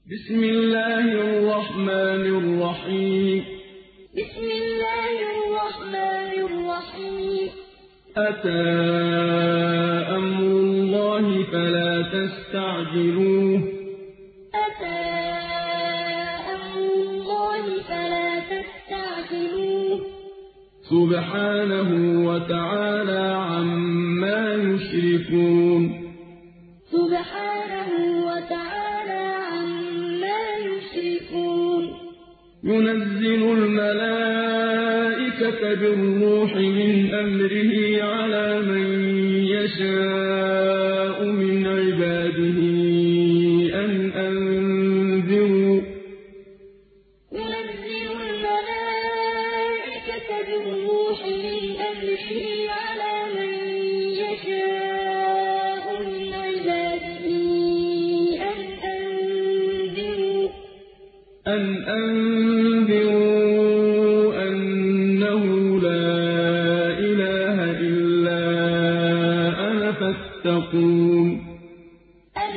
بسم الله الرحمن الرحيم بسم الله الرحمن الرحيم أتى أمر الله فلا تستعجلوه أتى أمر الله فلا تستعجلوه سبحانه وتعالى عما يشركون سبحانه وتعالى عما يشركون ينزل الملائكة بالروح من أمره على من يشاء من عباده أن أنذروا ينزل الملائكة بالروح من أمره على من يشاء من عباده أن أنذروا أنه لا إله إلا أنا فاتقون أن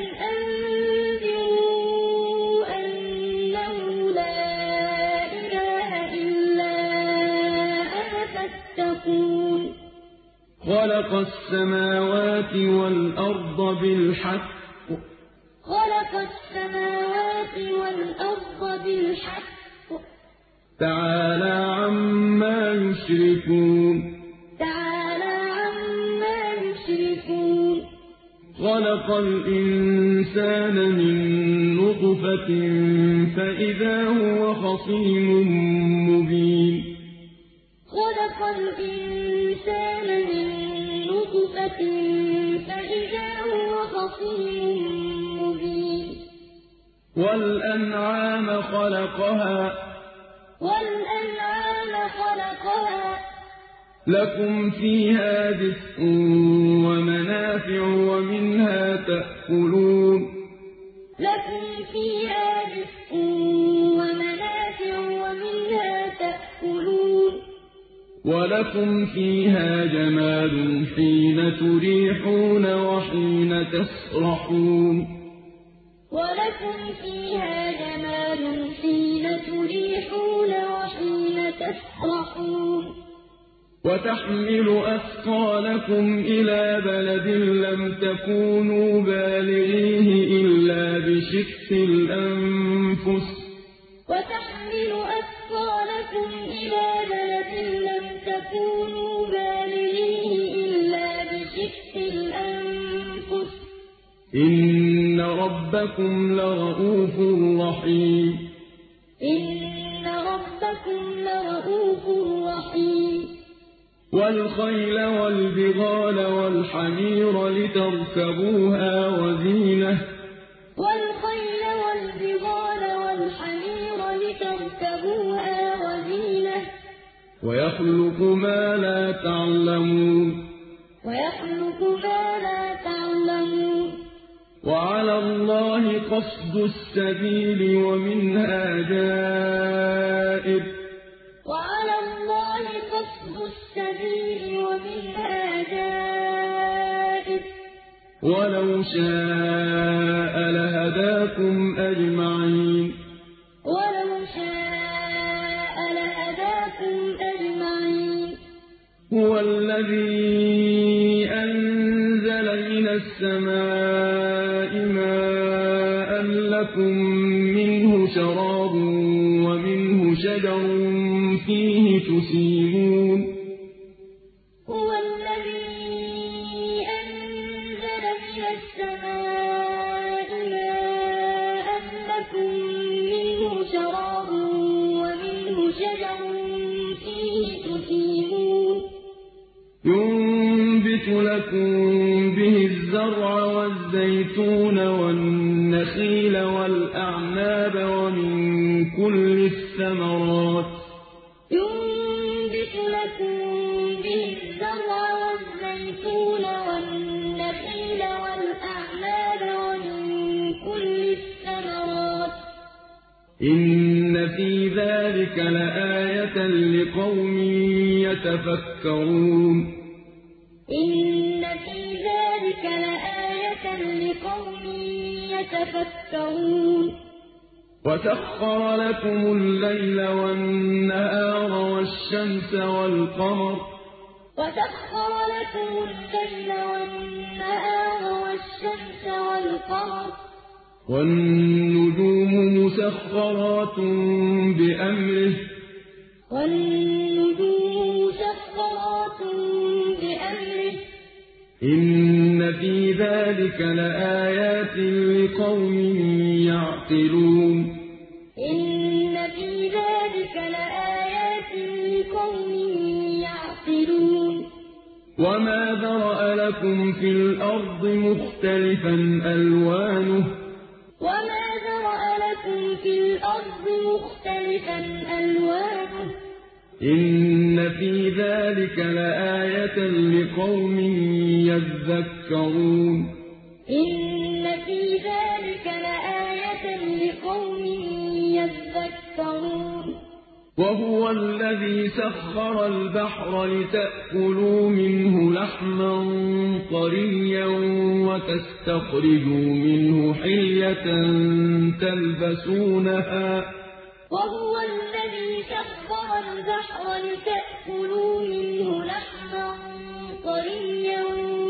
أنذروا أنه لا إله إلا أنا فاتقون خلق السماوات والأرض بالحق خلق السماوات والأرض بالحق تعالى عما يشركون تعالى عما يشركون خلق الإنسان من نطفة فإذا هو خصيم مبين خلق الإنسان من نطفة فإذا هو خصيم مبين والأنعام خلقها لكم فيها دفء ومنافع ومنها تأكلون لكم فيها دفء ومنافع ومنها تأكلون ولكم فيها جمال حين تريحون وحين تسرحون ولكم فيها جمال حين تريحون وحين تسرحون وتحمل أثقالكم إلى بلد لم تكونوا بالغيه إلا بشق الأنفس وتحمل أثقالكم إلى بلد لم تكونوا بالغيه إلا بشق الأنفس إن ربكم لرءوف رحيم إن ربكم لرءوف رحيم والخيل والبغال والحمير لتركبوها وزينة والخيل والبغال والحمير لتركبوها وزينة ويخلق ما لا تعلمون ويخلق ما لا تعلمون وعلى الله قصد السبيل ومنها جائر وعلى الله قصد السبيل ومنها جائر ولو شاء لهداكم أجمعين ولو شاء لهداكم أجمعين هو الذي أنزل من السماء ماء لكم منه شراب ومنه شجر فيه تسيمون هو الذي أنزل من السماء ماء لكم منه شراب ومنه شجر فيه تسيمون ينبت لكم به الزرع والزيتون والنخيل والأعناب ومن كل الثمرات ينبت لكم به الزرع والزيتون والنخيل والأعناب ومن كل الثمرات إن في ذلك لآية لقوم يتفكرون إن في ذلك لآية لقوم يتفكرون وسخر لكم الليل والنهار والشمس والقمر وسخر لكم الليل والنهار والشمس والقمر والنجوم مسخرات بأمره إن في ذلك لآيات لقوم يعقلون إن في ذلك لآيات لقوم يعقلون وما ذرأ لكم في الأرض مختلفا ألوانه وما ذرأ لكم في الأرض مختلفا ألوانه إن في ذلك لآية لقوم يذكرون إن في ذلك لآية لقوم يذكرون وهو الذي سخر البحر لتأكلوا منه لحما طريا وتستخرجوا منه حلية تلبسونها وهو الذي سخر البحر لتأكلوا منه لحما طريا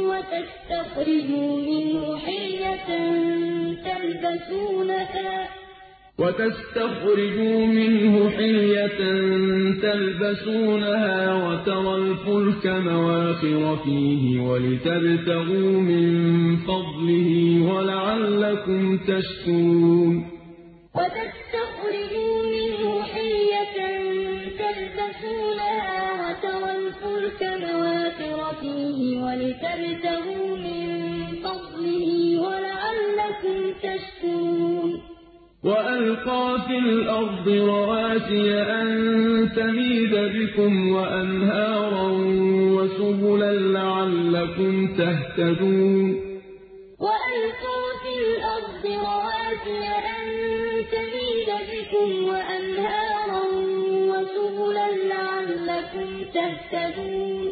وتستخرجوا منه حلية تلبسونها وترى الفلك مواخر فيه ولتبتغوا من فضله ولعلكم تشكرون وتستخرجوا منه حلية تلبسونها وترى الفلك مواخر فيه ولتبتغوا من فضله ولعلكم تشكرون وألقى في الأرض رواسي أن تميد بكم وأنهارا وسبلا لعلكم تهتدون وألقى في الأرض رواسي أن تميد بكم وأنهارا وسبلا لعلكم تهتدون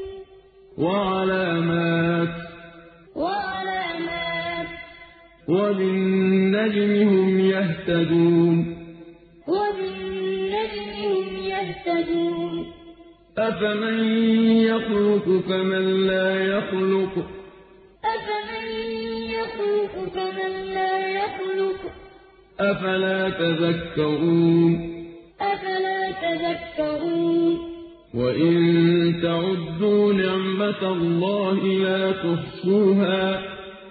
وعلامات وبالنجم هم يهتدون أفمن يخلق كمن لا يخلق أفلا تذكرون وإن تعدوا نعمة الله لا تحصوها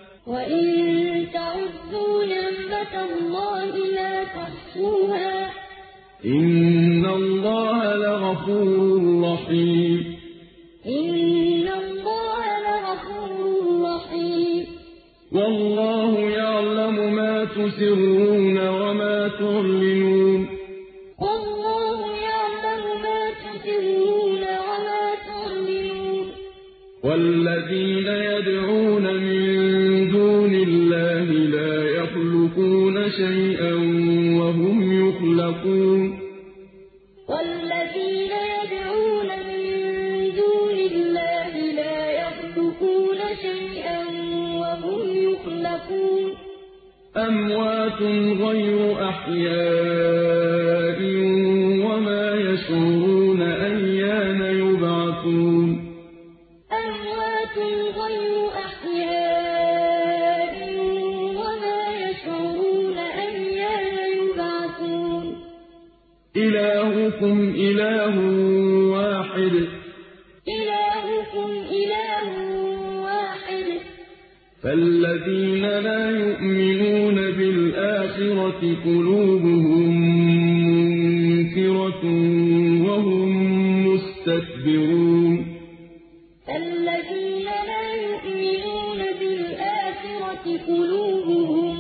إن الله لغفور رحيم والله يعلم ما تسرون وما تعلنون والذين يدعون من دون الله لا يخلقون شيئا وهم يخلقون والذين يدعون من دون الله لا يخلقون شيئا وهم يخلقون أموات غير أحياء وما يشعرون أيان يبعثون أموات غير أحياء وما يشعرون أيان يبعثون إلهكم إله واحد فالذين لا يؤمنون بالآخرة قلوبهم منكرة وهم مستكبرون الذين لا يؤمنون بالآخرة قلوبهم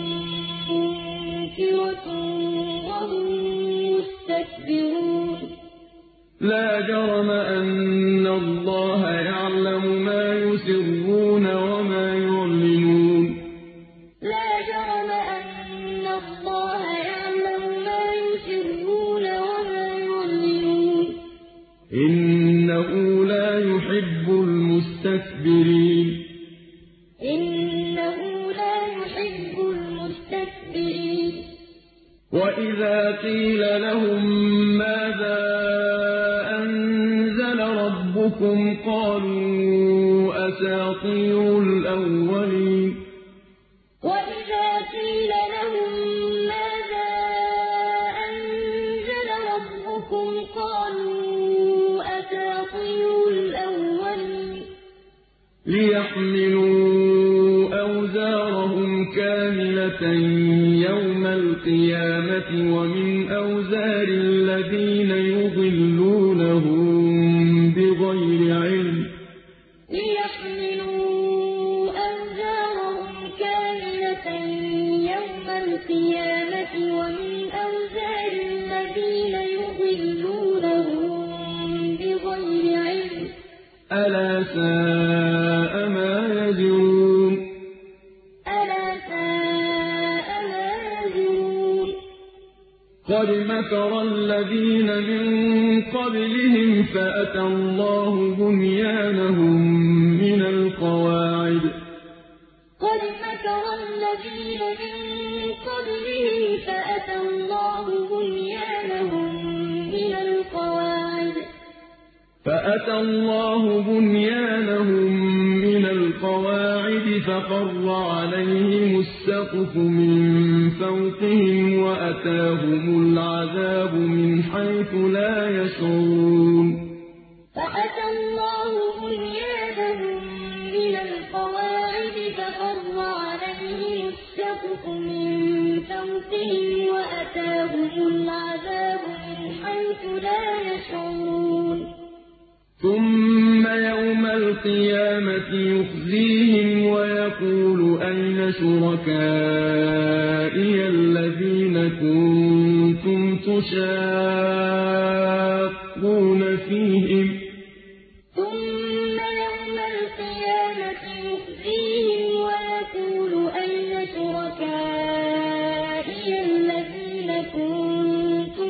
منكرة وهم مستكبرون لا جرم أن الله يعلم ما يسرون وما يعلنون لا جرم أن الله يعلم ما يسرون وما يعلنون إنه لا يحب المستكبرين وَإِذَا قِيلَ لَهُم مَّاذَا أَنزَلَ رَبُّكُمْ قَالُوا أَسَاطِيرُ الْأَوَّلِينَ وَإِذَا قِيلَ لَهُم مَّاذَا أَنزَلَ رَبُّكُمْ قَالُوا أَسَاطِيرُ الْأَوَّلِينَ لِيَحْمِلُوا أَوْزَارَهُمْ كَامِلَةً يَوْمَ الْقِيَامَةِ وَمِنْ أَوْزَارِ الَّذِينَ يُضِلُّونَهُم بِغَيْرِ عِلْمٍ ۗ لِيَحْمِلُوا أَوْزَارَهُمْ كَامِلَةً يَوْمَ الْقِيَامَةِ وَمِنْ أَوْزَارِ الَّذِينَ يُضِلُّونَهُم بِغَيْرِ عِلْمٍ ۗ أَلَا سَاءَ مَا يَزِرُونَ أَلَا سَاءَ مَا يَزِرُونَ قَدْ مَكَرَ الَّذِينَ مِن قَبْلِهِمْ فَأَتَى اللَّهُ بُنْيَانَهُم مِّنَ الْقَوَاعِدِ فَخَرَّ عَلَيْهِمُ السَّقْفُ مِن فَوْقِهِمْ وَأَتَاهُمُ الْعَذَابُ مِنْ حَيْثُ لَا يَشْعُرُونَ فَأَتَى اللَّهُ بُنْيَانَهُم مِّنَ الْقَوَاعِدِ فَخَرَّ عَلَيْهِمُ السَّقْفُ مِن فَوْقِهِمْ وَأَتَاهُمُ الْعَذَابُ مِنْ حَيْثُ لَا يَشْعُرُونَ ثُمَّ يَوْمَ الْقِيَامَةِ يُخْزِيهِمْ وَيَقُولُ أَيْنَ شُرَكَائِيَ الَّذِينَ كُنتُمْ تُشَاقُّونَ فِيهِمْ ۚ ثُمَّ يَوْمَ الْقِيَامَةِ يُخْزِيهِمْ وَيَقُولُ أَيْنَ شُرَكَائِيَ الَّذِينَ كُنتُمْ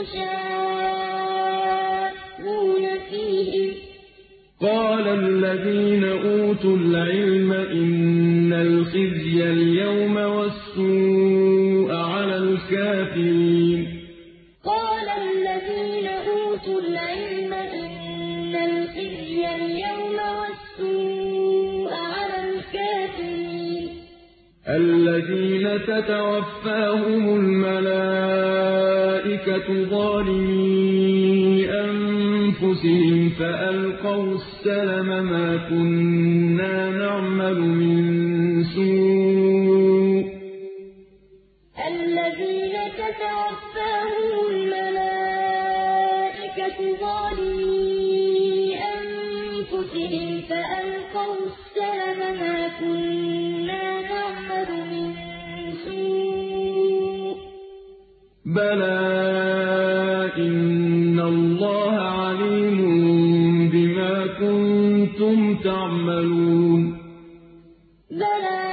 تُشَاقُّونَ فِيهِمْ ۚ قَالَ الَّذِينَ أُوتُوا الْعِلْمَ إِنَّ الْخِزْيَ الْيَوْمَ وَالسُّوءَ عَلَى الْكَافِرِينَ قَالَ الَّذِينَ أُوتُوا الْعِلْمَ إِنَّ الْخِزْيَ الْيَوْمَ وَالسُّوءَ عَلَى الْكَافِرِينَ الَّذِينَ تَتَوَفَّاهُمُ الْمَلَائِكَةُ ظَالِمِي أَنفُسِهِمْ فَأَلْقَوُا السَّلَمَ مَا كُنَّا نَعْمَلُ مِن سُوءٍ ۚ الَّذِينَ تَتَوَفَّاهُمُ الْمَلَائِكَةُ ظَالِمِي أَنفُسِهِمْ فَأَلْقَوُا السَّلَمَ مَا كُنَّا نَعْمَلُ مِن سُوءٍ ۚ بَلَىٰ إِنَّ اللَّهَ عَلِيمٌ بِمَا كُنتُمْ تَعْمَلُونَ بَلَىٰ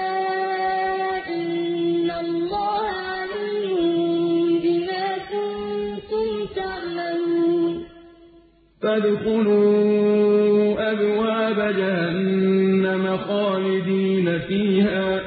إِنَّ اللَّهَ عَلِيمٌ بِمَا كُنتُمْ تَعْمَلُونَ فَادْخُلُوا أَبْوَابَ جَهَنَّمَ خَالِدِينَ فِيهَا ۖ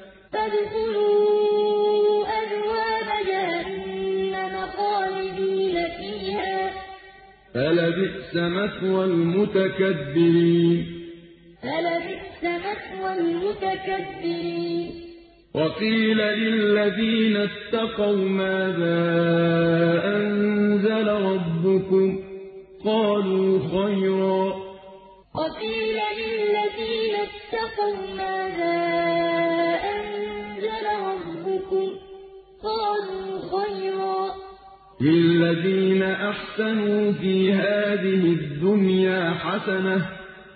فَادْخُلُوا أَبْوَابَ جَهَنَّمَ خَالِدِينَ فِيهَا ۖ فَلَبِئْسَ مَثْوَى الْمُتَكَبِّرِينَ فَلَبِئْسَ مَثْوَى الْمُتَكَبِّرِينَ وَقِيلَ لِلَّذِينَ اتَّقَوْا مَاذَا أَنزَلَ رَبُّكُمْ ۚ قَالُوا خَيْرًا ۗ وَقِيلَ لِلَّذِينَ اتَّقَوْا مَاذَا أَنزَلَ رَبُّكُمْ ۚ قَالُوا خَيْرًا ۗ لِّلَّذِينَ أَحْسَنُوا فِي هَٰذِهِ الدُّنْيَا حَسَنَةٌ ۚ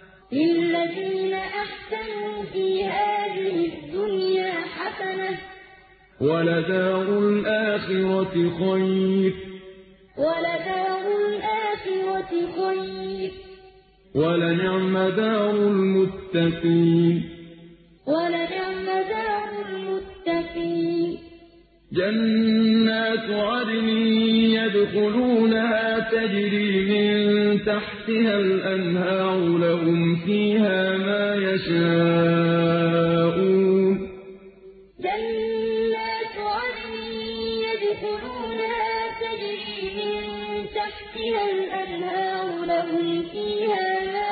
وَلَدَارُ الْآخِرَةِ خَيْرٌ ۚ وَلَنِعْمَ دَارُ الْمُتَّقِينَ جَنَّاتُ عَدْنٍ يَدْخُلُونَهَا تَجْرِي مِن تَحْتِهَا الْأَنْهَارُ لَهُمْ فِيهَا مَا يَشَاءُونَ لهم فيها ما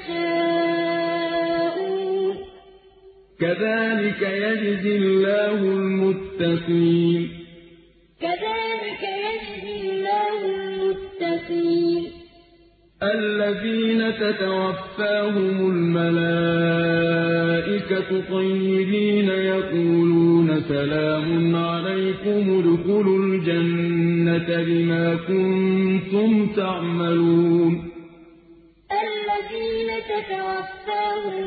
يشاءون كذلك يجزي الله المتقين كذلك يجزي الله المتقين الذين تتوفاهم الملائكة طيبين يقولون سلام عليكم ادخلوا الجنة بما كنتم تعملون الذين تتوفاهم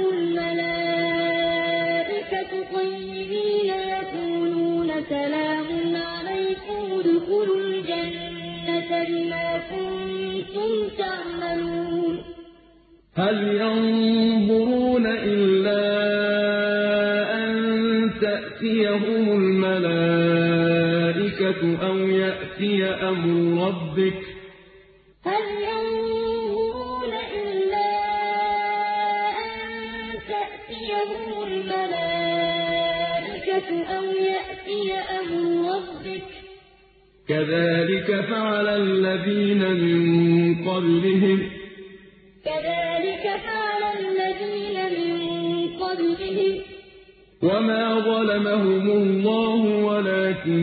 الملائكة طيبين يقولون سلام عليكم ادخلوا الجنة بما كنتم تعملون هل ينظرون إلا أن تأتيهم الملائكة أو يأتي أمر ربك هل ينظرون إلا أن تأتيهم الملائكة أو يأتي أمر ربك كذلك فعل الذين من قبلهم كذلك فعل الذين من قبلهم وما ظلمهم الله ولكن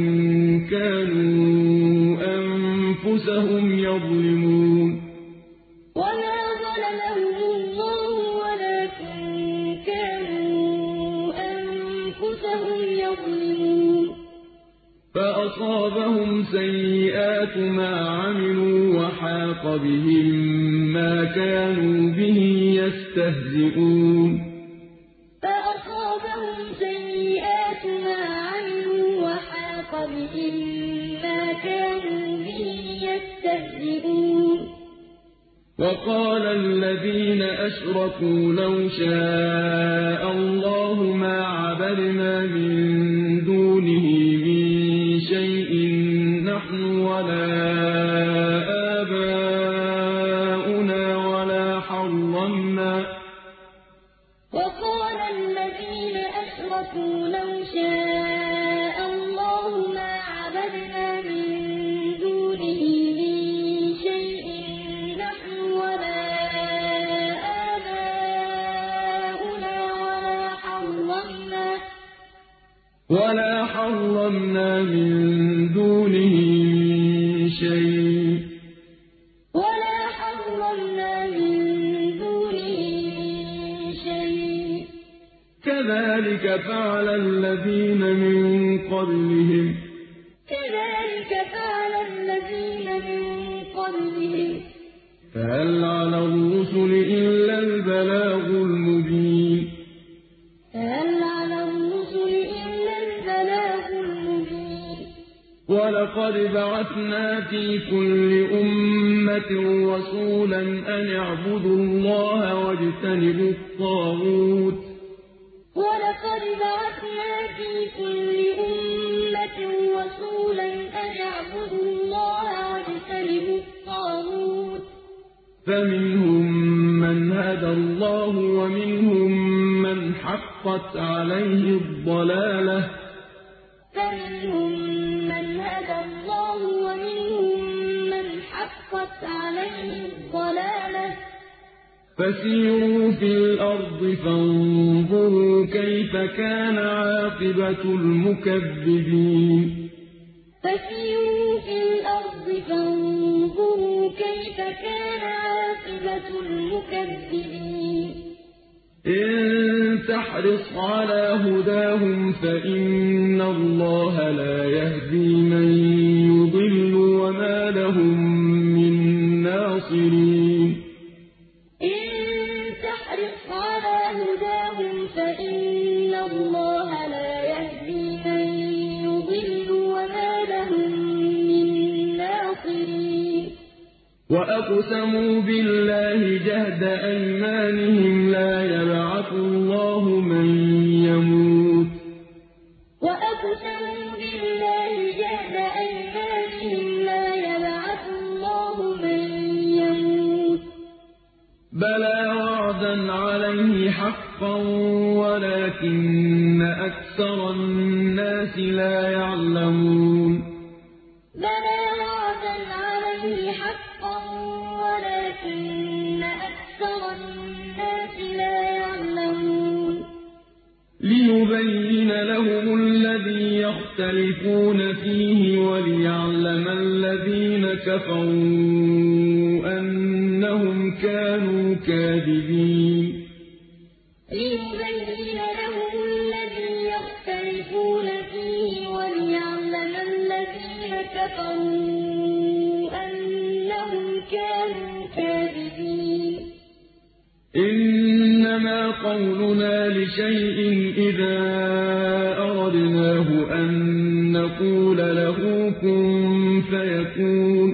كانوا أنفسهم يظلمون وما ظلمهم الله ولكن كانوا أنفسهم يظلمون فأصابهم سيئات ما عملوا وحاق بهم ما كانوا به يستهزئون فأصابهم سيئات ما عملوا وحاق بهم ما كانوا به يستهزئون وقال الذين أشركوا لو شاء الله ما عبدنا من دونه من شيء نحن ولا آباؤنا وقال الذين أشركوا لو شاء الله ما عبدنا من دونه من شيء نحن ولا آباؤنا ولا حرمنا من دونه من شيء كذلك فعل الذين من قبلهم فهل على الرسل إلا البلاغ المبين ولقد بعثنا في كل أمة رسولا أن اعبدوا الله واجتنبوا الطاغوت ولقد بعثنا في كل أمة رسولا أن اعبدوا الله واجتنبوا الطاغوت فمنهم من هدى الله ومنهم من حقت عليه الضلالة فمنهم من هدى الله ومنهم من حقت عليه الضلالة فسيروا في الأرض فانظروا كيف كان عاقبة المكذبين فسيروا في الأرض فانظروا كيف كان عاقبة المكذبين إن تحرص على هداهم فإن الله لا يهدي من يضل وما لهم من ناصرين إن تحرص على هداهم فإن الله لا يهدي من يضل وما لهم من ناصرين وأقسموا بالله جهد أيمانهم لا يبعث الله من يموت وأقسموا بالله جهد أيمانهم لا يبعث الله من يموت بلى وعدا عليه حقا ولكن أكثر الناس لا يعلمون بلى وعدا عليه حقا ولكن لِيُبَيِّنَ لَهُمُ الَّذِي يَخْتَلِفُونَ فِيهِ وَلِيَعْلَمَ الَّذِينَ كَفَرُوا أَنَّهُمْ كَانُوا كَاذِبِينَ لِيُبَيِّنَ لَهُمُ الَّذِي يَخْتَلِفُونَ فِيهِ وَلِيَعْلَمَ الَّذِينَ كَفَرُوا أَنَّهُمْ كَانُوا كَاذِبِينَ إِنَّمَا قَوْلُنَا لِشَيْءٍ إِذَا أَرَدْنَاهُ أَن نَّقُولَ لَهُ كُن فَيَكُونُ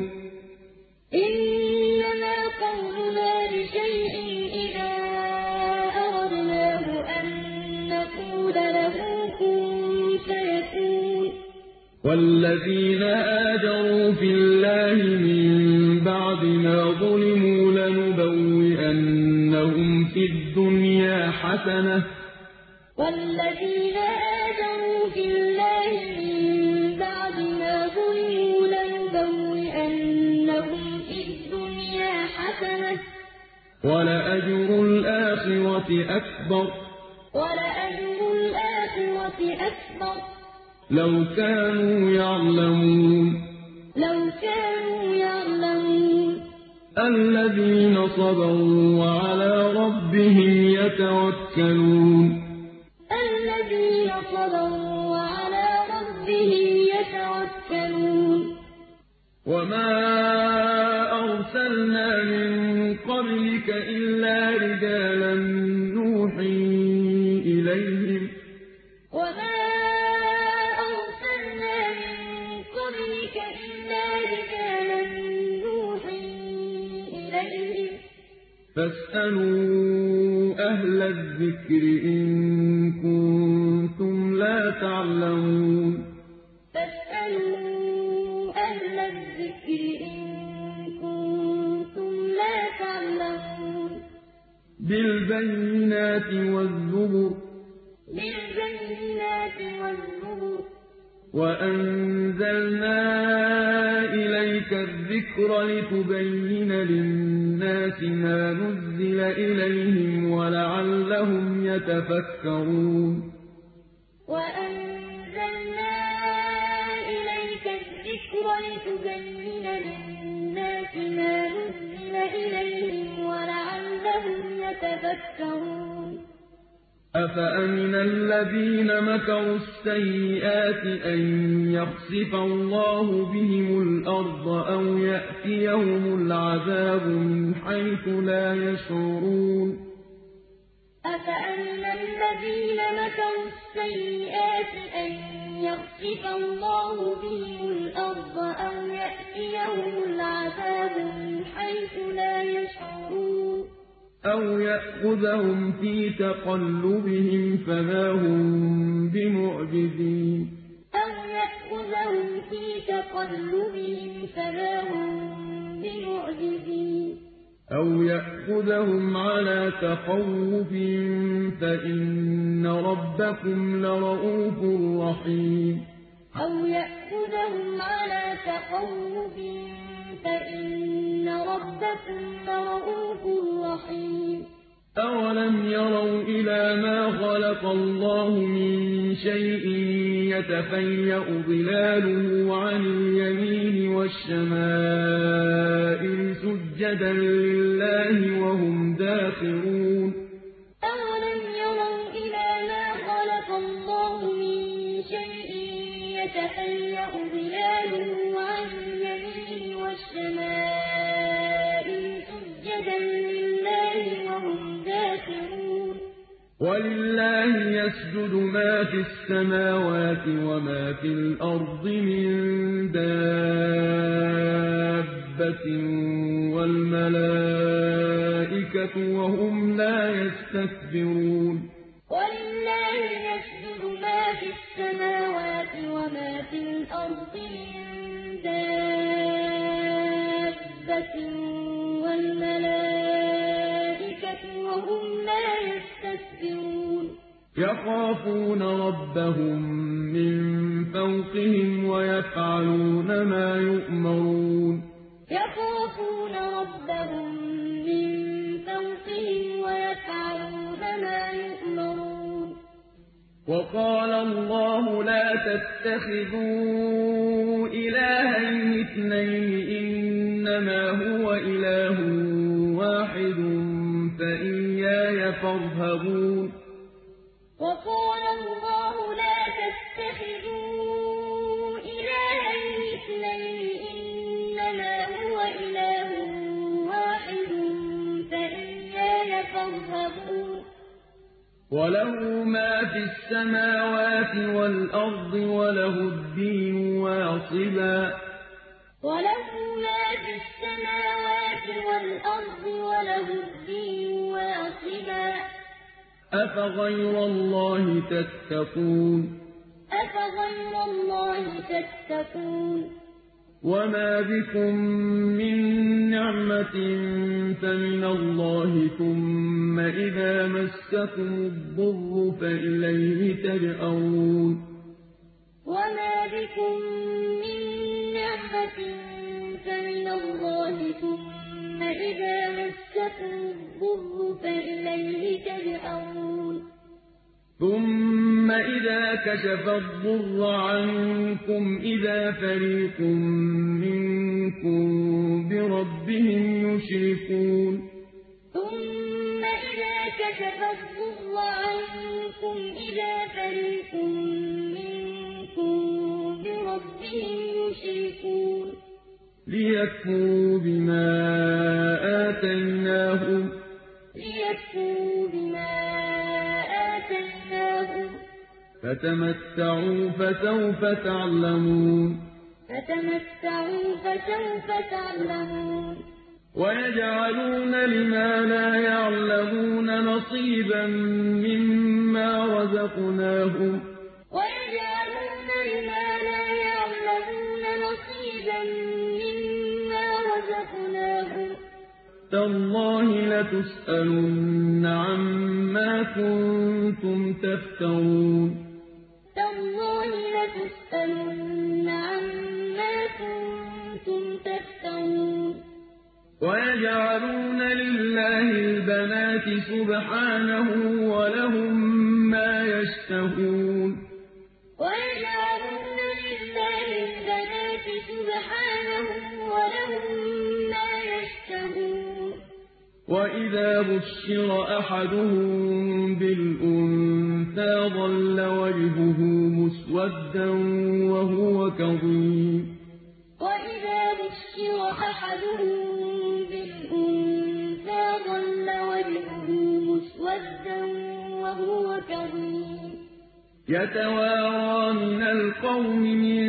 إِنَّمَا قَوْلُنَا لِشَيْءٍ إِذَا أَرَدْنَاهُ أَن نَّقُولَ لَهُ كُن فَيَكُونُ وَالَّذِينَ هَاجَرُوا فِي اللَّهِ مِن بَعْدِ مَا ظُلِمُوا لَنُبَوِّئَنَّهُمْ فِي الدُّنْيَا حَسَنَةً ۖ وَالَّذِينَ هَاجَرُوا فِي اللَّهِ مِن بَعْدِ مَا ظُلِمُوا لَنُبَوِّئَنَّهُمْ فِي الدُّنْيا حَسَنَةً ۖ وَلَأَجْرُ الْآخِرَةِ أَكْبَرُ ۚ وَلَأَجْرُ الْآخِرَةِ أَكْبَرُ ۚ لَوْ كَانُوا يَعْلَمُونَ لَوْ كَانُوا يَعْلَمُونَ الَّذِينَ صَبَرُوا وَعَلَىٰ رَبِّهِمْ يَتَوَكَّلُونَ الَّذِينَ صَبَرُوا وَعَلَىٰ رَبِّهِمْ يَتَوَكَّلُونَ وَمَا أَرْسَلْنَا مِن قَبْلِكَ إِلَّا رِجَالًا نُّوحِي إِلَيْهِمْ ۚ وَمَا أَرْسَلْنَا مِن قَبْلِكَ إِلَّا رِجَالًا نُّوحِي إِلَيْهِمْ ۚ فَاسْأَلُوا أَهْلَ الذِّكْرِ إِن كُنتُمْ لَا تَعْلَمُونَ فَاسْأَلُوا أَهْلَ الذِّكْرِ إِن كُنتُمْ لَا تَعْلَمُونَ بِالْبَيِّنَاتِ وَالزُّبُرِ وَأَنزَلْنَا إِلَيْكَ الذِّكْرَ لِتُبَيِّنَ لِلنَّاسِ مَا نُزِّلَ إِلَيْهِمْ وَلَعَلَّهُمْ يَتَفَكَّرُونَ وَأَنزَلْنَا إِلَيْكَ الذِّكْرَ لِتُبَيِّنَ لِلنَّاسِ مَا نُزِّلَ إِلَيْهِمْ وَلَعَلَّهُمْ يَتَفَكَّرُونَ أَفَأَمِنَ الَّذِينَ مَكَرُوا السَّيِّئَاتِ أَن يَخْسِفَ اللَّهُ بِهِمُ الْأَرْضَ أَوْ يَأْتِيَهُمُ الْعَذَابُ مِنْ حَيْثُ لَا يَشْعُرُونَ أَفَأَمِنَ الَّذِينَ مَكَرُوا السَّيِّئَاتِ أَن يَخْسِفَ اللَّهُ بِهِمُ الْأَرْضَ أَوْ يَأْتِيَهُمُ الْعَذَابُ مِنْ حَيْثُ لَا يَشْعُرُونَ أَوْ يَأْخُذَهُمْ فِي تَقَلُّبِهِمْ فَمَا هُم بِمُعْجِزِينَ أَوْ يَأْخُذَهُمْ فِي تَقَلُّبِهِمْ فَمَا هُم بِمُعْجِزِينَ أَوْ يَأْخُذَهُمْ عَلَىٰ تَخَوُّفٍ فَإِنَّ رَبَّكُمْ لَرَءُوفٌ رَّحِيمٌ أَوْ يَأْخُذَهُمْ عَلَىٰ تَخَوُّفٍ فَإِنَّ رَبَّكُمْ لَرَءُوفٌ رَّحِيمٌ أَوَلَمْ يَرَوْا إِلَىٰ مَا خَلَقَ اللَّهُ مِن شَيْءٍ يَتَفَيَّأُ ظِلَالُهُ عَنِ الْيَمِينِ وَالشَّمَائِلِ سُجَّدًا لِّلَّهِ وَهُمْ دَاخِرُونَ أَوَلَمْ يَرَوْا إِلَىٰ مَا خَلَقَ اللَّهُ مِن شَيْءٍ يَتَفَيَّأُ ظِلَالُهُ عَنِ الْيَمِينِ وَالشَّمَائِلِ سُجَّدًا لِّلَّهِ وَهُمْ دَاخِرُونَ وَلِلَّهِ يَسْجُدُ مَا فِي السَّمَاوَاتِ وَمَا فِي الْأَرْضِ مِن دَابَّةٍ وَالْمَلَائِكَةُ وَهُمْ لَا يَسْتَكْبِرُونَ وَلِلَّهِ يَسْجُدُ مَا فِي السَّمَاوَاتِ وَمَا فِي الْأَرْضِ مِن دَابَّةٍ وَالْمَلَائِكَةُ وَهُمْ لَا يَسْتَكْبِرُونَ يَخَافُونَ رَبَّهُم مِّن فَوْقِهِمْ وَيَفْعَلُونَ مَا يُؤْمَرُونَ يَخَافُونَ رَبَّهُم مِّن فَوْقِهِمْ وَيَفْعَلُونَ مَا يُؤْمَرُونَ وقال الله لا تتخذوا إلهين اثنين إنما هو إله واحد فإياي فارهبون وقال الله لا تتخذوا إلهين اثنين إنما هو إله واحد فإياي فارهبون وله ما في السماوات والأرض وله الدين واصبا وله ما في السماوات والأرض وله الدين واصبا أفغير الله تتقون أفغير الله تتقون وما بكم من نعمة فمن الله ثم إذا مسكم الضر فإليه تجأرون وما بكم من نعمة فمن الله ثم إذا مسكم الضر فإليه تجأرون ثم إذا كشف الضر عنكم إذا فريق منكم بربهم يشركون ثم إذا كشف الضر عنكم إذا فريق منكم بربهم يشركون ليكفروا بما آتيناهم فتمتعوا فسوف تعلمون ويجعلون لما لا يعلمون نصيبا مما رزقناهم ويجعلون لما لا يعلمون نصيبا مما رزقناهم تالله لتسألن عما كنتم تفترون تالله لتسألن عما كنتم تفترون ويجعلون لله البنات سبحانه ولهم ما يشتهون ويجعلون لله البنات سبحانه ولهم ما يشتهون وإذا بشر أحدهم بالأنثى ظل وجهه مسودا وهو كظيم وإذا بشر أحدهم بالأنثى ظل وجهه مسودا وهو كظيم يتوارى من القوم من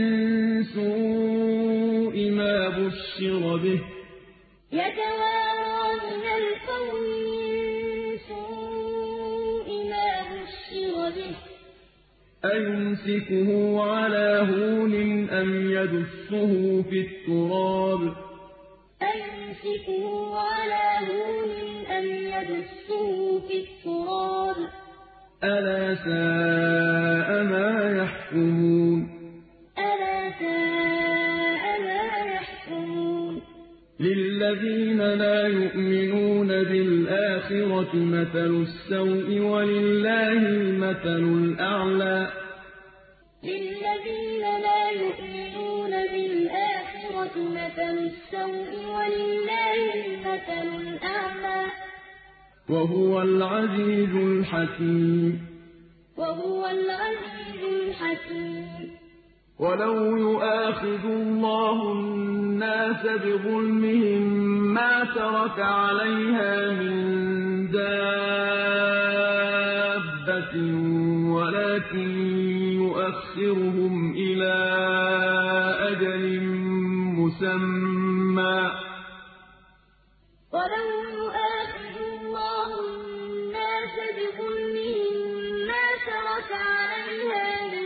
سوء ما بشر به يتوارى من القوم من سوء ما بشر به أيمسكه على هون أم يدسه في التراب أيمسكه على هون أم يدسه في التراب ألا ساء ما يحكمون ألا ساء ما يحكمون للذين لا يؤمنون بالآخرة مثل السوء ولله المثل الأعلى للذين لا يؤمنون بالآخرة مثل السوء ولله المثل الأعلى وهو العزيز الحكيم وهو العزيز الحكيم ولو يؤاخذ الله الناس بظلمهم ما ترك عليها من دابة ولكن يؤخرهم إلى أجل مسمى ولو يؤاخذ الله الناس بظلمهم ما ترك عليها من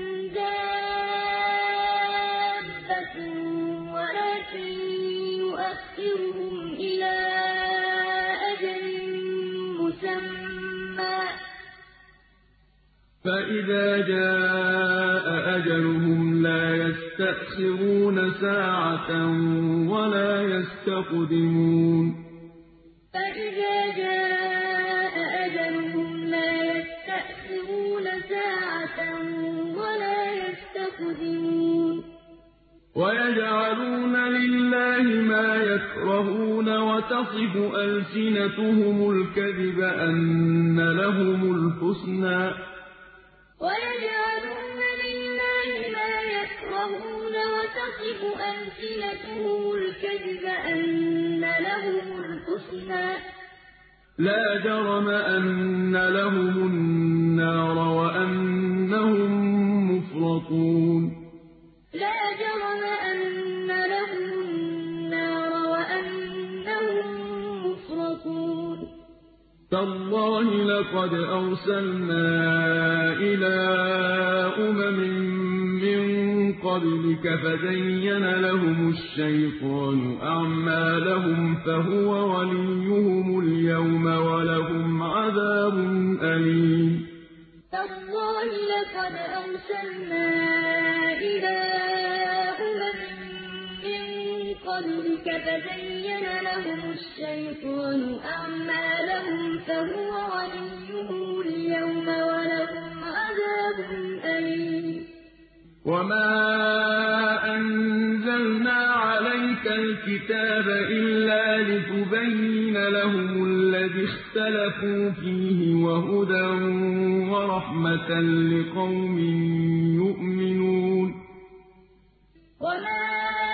دابة ولكن يؤخرهم إلى أجل مسمى فإذا جاء أجلهم لا يستأخرون ساعة ولا يستقدمون فإذا جاء أجلهم لا يستأخرون ساعة تُدِينُ ويجعلون لله ما يكرهون وتصف ألسنتهم الكذب أن لهم الحسنى ويجعلون لله ما يكرهون وتصف ألسنتهم الكذب أن لهم الحسنى لا جرم أن لهم النار وأنهم مفرطون لا جرم أن لهم النار وأنهم مفرطون تالله لقد أرسلنا إلى من قبلك فزين لهم الشيطان أعمالهم فهو وليهم اليوم ولهم عذاب أليم تالله لقد أرسلنا إلى من قبلك فزين لهم الشيطان أعمالهم فهو وليهم اليوم ولهم عذاب أليم وما أنزلنا عليك الكتاب إلا لتبين لهم الذي اختلفوا فيه وهدى ورحمة لقوم يؤمنون وما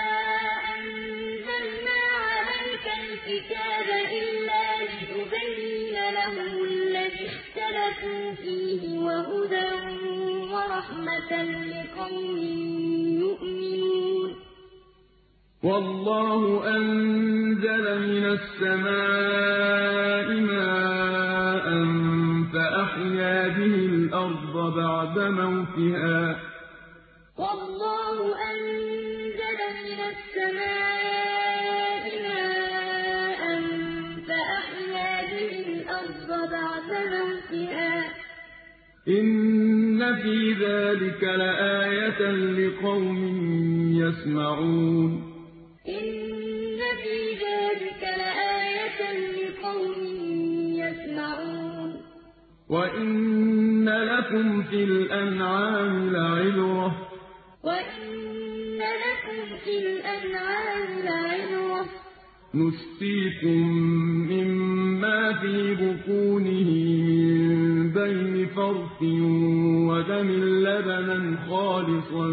أنزلنا عليك الكتاب إلا لتبين لهم الذي اختلفوا فيه وهدى ورحمة لقوم يؤمنون والله أنزل من السماء ماء فأحيا به الأرض بعد موتها والله أنزل من السماء ماء فأحيا به الأرض بعد موتها إن في ذلك لآية لقوم يسمعون إن في ذلك لآية لقوم يسمعون وإن لكم في الأنعام لعبرة وإن لكم في الأنعام لعبرة نسقيكم مما في بطونه من بين فرث ودم لبنا خالصا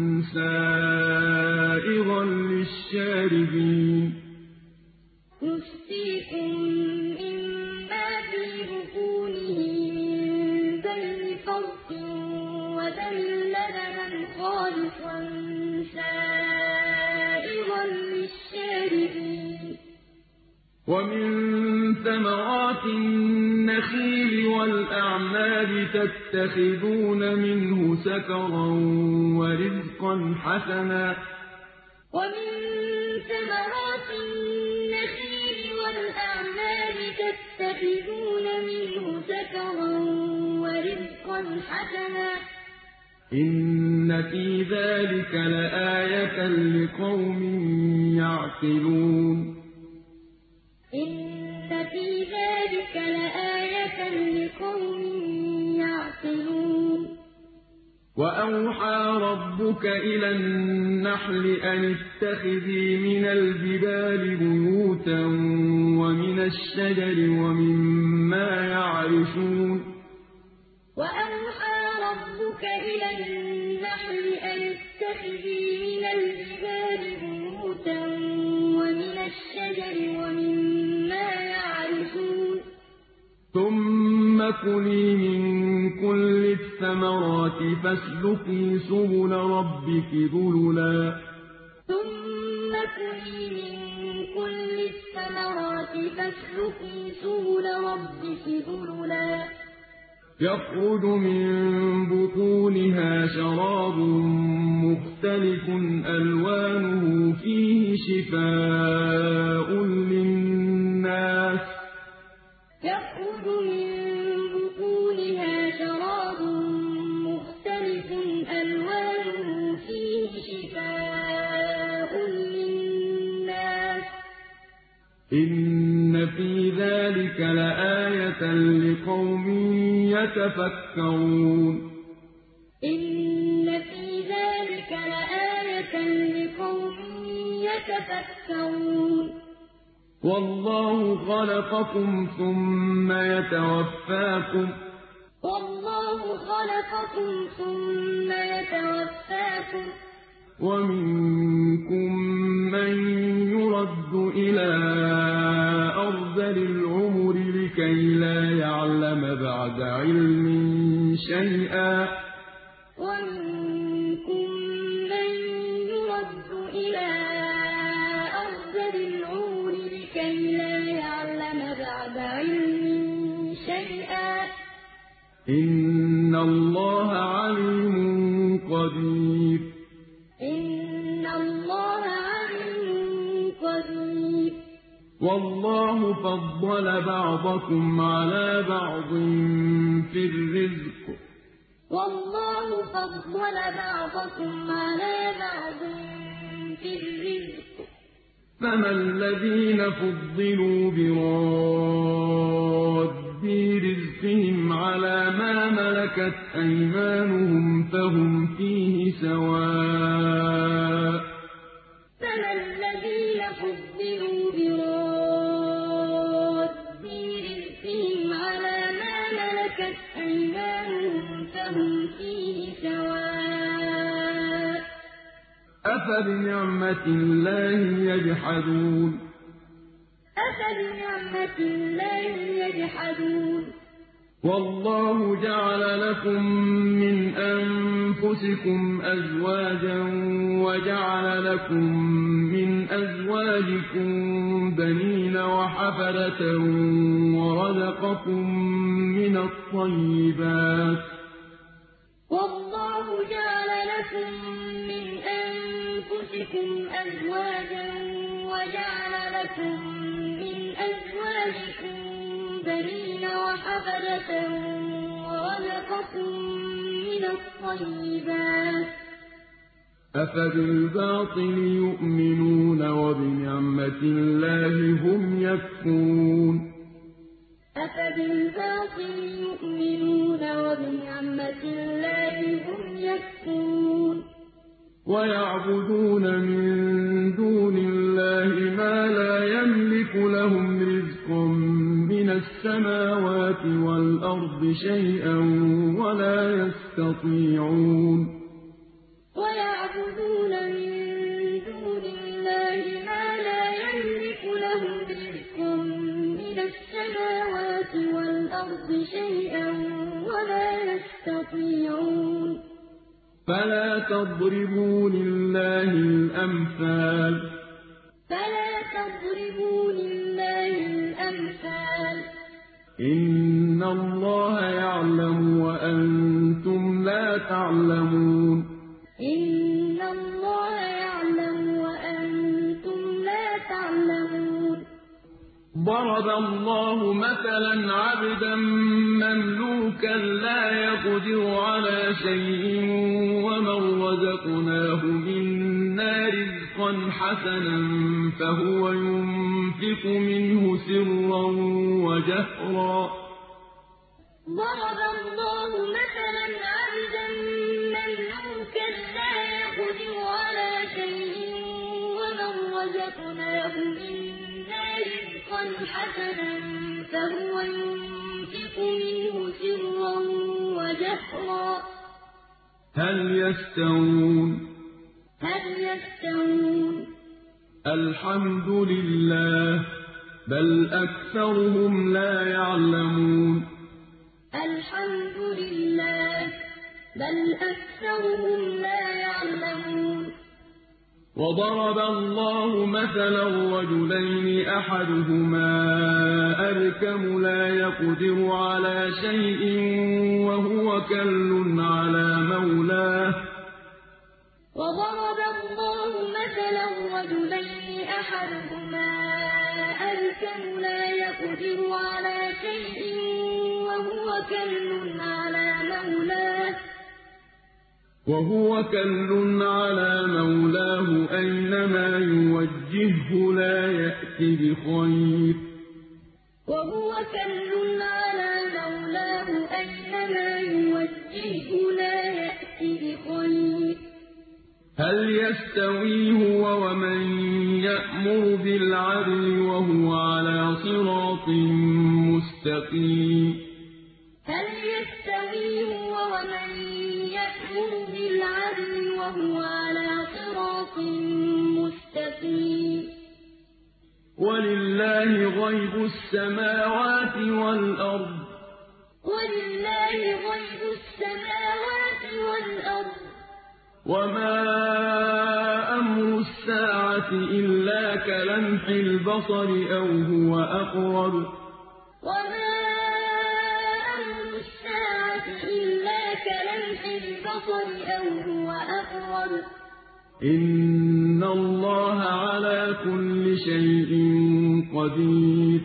سائغا للشاربين نسقيكم مما في بطونه من بين فرث ودم لبنا خالصا سائغا للشاربين ومن ثمرات النخيل والأعناب تتخذون منه سكرا ورزقا حسنا ومن ثمرات النخيل والأعناب تتخذون منه سكرا ورزقا حسنا إن في ذلك لآية لقوم يعقلون إن في ذلك لآية لقوم يعقلون وأوحى ربك إلى النحل أن اتخذي من الجبال بيوتا ومن الشجر ومما يعرشون وأوحى ربك إلى النحل أن اتخذي من الجبال بيوتا ومن الشجر ومما يعرشون ثم كلي من كل الثمرات فاسلكي سبل ربك ذللا ثم كلي من كل الثمرات فاسلكي سبل ربك ذللا يخرج من بطونها شراب مختلف ألوانه فيه شفاء للناس يخرج من بطونها شراب مختلف ألوانه فيه شفاء للناس إن في ذلك لآية لقوم يتفكرون إن في ذلك يتفكرون والله خلقكم ثم يتوفاكم ومنكم من يرد إلى أرذل العمر لكي لا يعلم بعد علم شيئا ومنكم من يرد إلى أرذل العمر لكي لا يعلم بعد علم شيئا إن الله عليم قدير إن الله عليم قدير والله فضل بعضكم على بعض في الرزق والله فضل بعضكم على بعض في الرزق فما الذين فضلوا براد رزقهم على ما ملكت أيمانهم فهم فيه سواء فما الذين فضلوا براد رزقهم على ما ملكت أيمانهم فهم فيه سواء أفبنعمة الله يجحدون أفبنعمة الله يجحدون والله جعل لكم من أنفسكم أزواجا وجعل لكم من أزواجكم بنين وحفدة ورزقكم من الطيبات والله جعل لكم من أنفسكم أزواجا وجعل لكم من أزواجكم بنين وحفدة ورزقكم من الطيبات أفبالباطل يؤمنون وبنعمة الله هم يكفرون أفبالباطل يؤمنون وبنعمة الله هم يكفرون ويعبدون من دون الله ما لا يملك لهم رزقا من السماوات والأرض شيئا ولا يستطيعون ويعبدون من دون الله ما لا يملك لهم رزقا من السماوات والأرض شيئا ولا يستطيعون فلا تضربوا لله الأمثال إن الله يعلم وأنتم لا تعلمون إن الله يعلم وأنتم لا تعلمون ضرب الله مثلا عبدا مملوكا لا يقدر على شيء ومن رزقناه منا رزقا حسنا فهو ينفق منه سرا وجهرا ضرب الله مثلا عبدا مملوكا لا يقدر على شيء ومن رزقناه منا رزقا حسنا فهو ينفق منه سرا وجهرا هل يستوون الحمد لله بل أكثرهم لا يعلمون الحمد لله بل أكثرهم لا يعلمون وضرب الله مثلا رجلين أحدهما أبكم لا يقدر على شيء وهو كل على مولاه وضرب الله مثلا رجلين أحدهما أبكم لا يقدر على شيء وهو كل على مولاه أينما يوجهه لا يأتي بخير هل يستوي هو ومن يأمر بالعدل وهو على صراط مستقيم هل يستوي هو ومن يأمر بالعدل وهو على صراط مستقيم ولله غيب السماوات والأرض ولله غيب السماوات والأرض وما أمر الساعة إلا كلمح البصر أو هو أقرب وما أمر الساعة إلا كلمح البصر أو هو أقرب إن الله على كل شيء قدير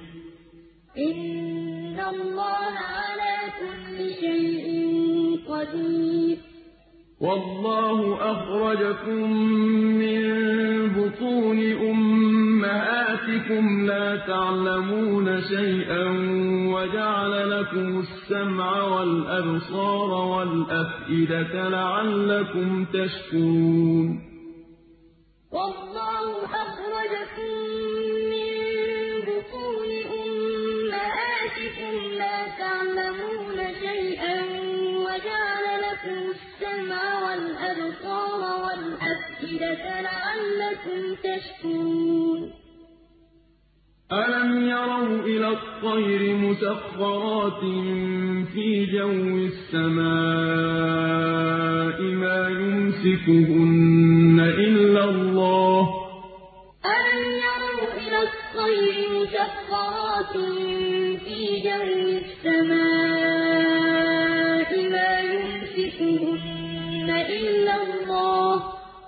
إن الله على كل شيء قدير والله أخرجكم من بطون أمهاتكم لا تعلمون شيئا وجعل لكم السمع والأبصار والأفئدة لعلكم تشكرون والله أخرجكم من بطون أمهاتكم لا تعلمون شيئا وجعل لكم السمع والأبصار والأفئدة لعلكم تشكرون ألم يروا إلى الطير مسخرات في جو السماء ما يمسكهن إلا الله ألم يروا إلى الطير مسخرات في جو السماء ما يمسكهن إلا الله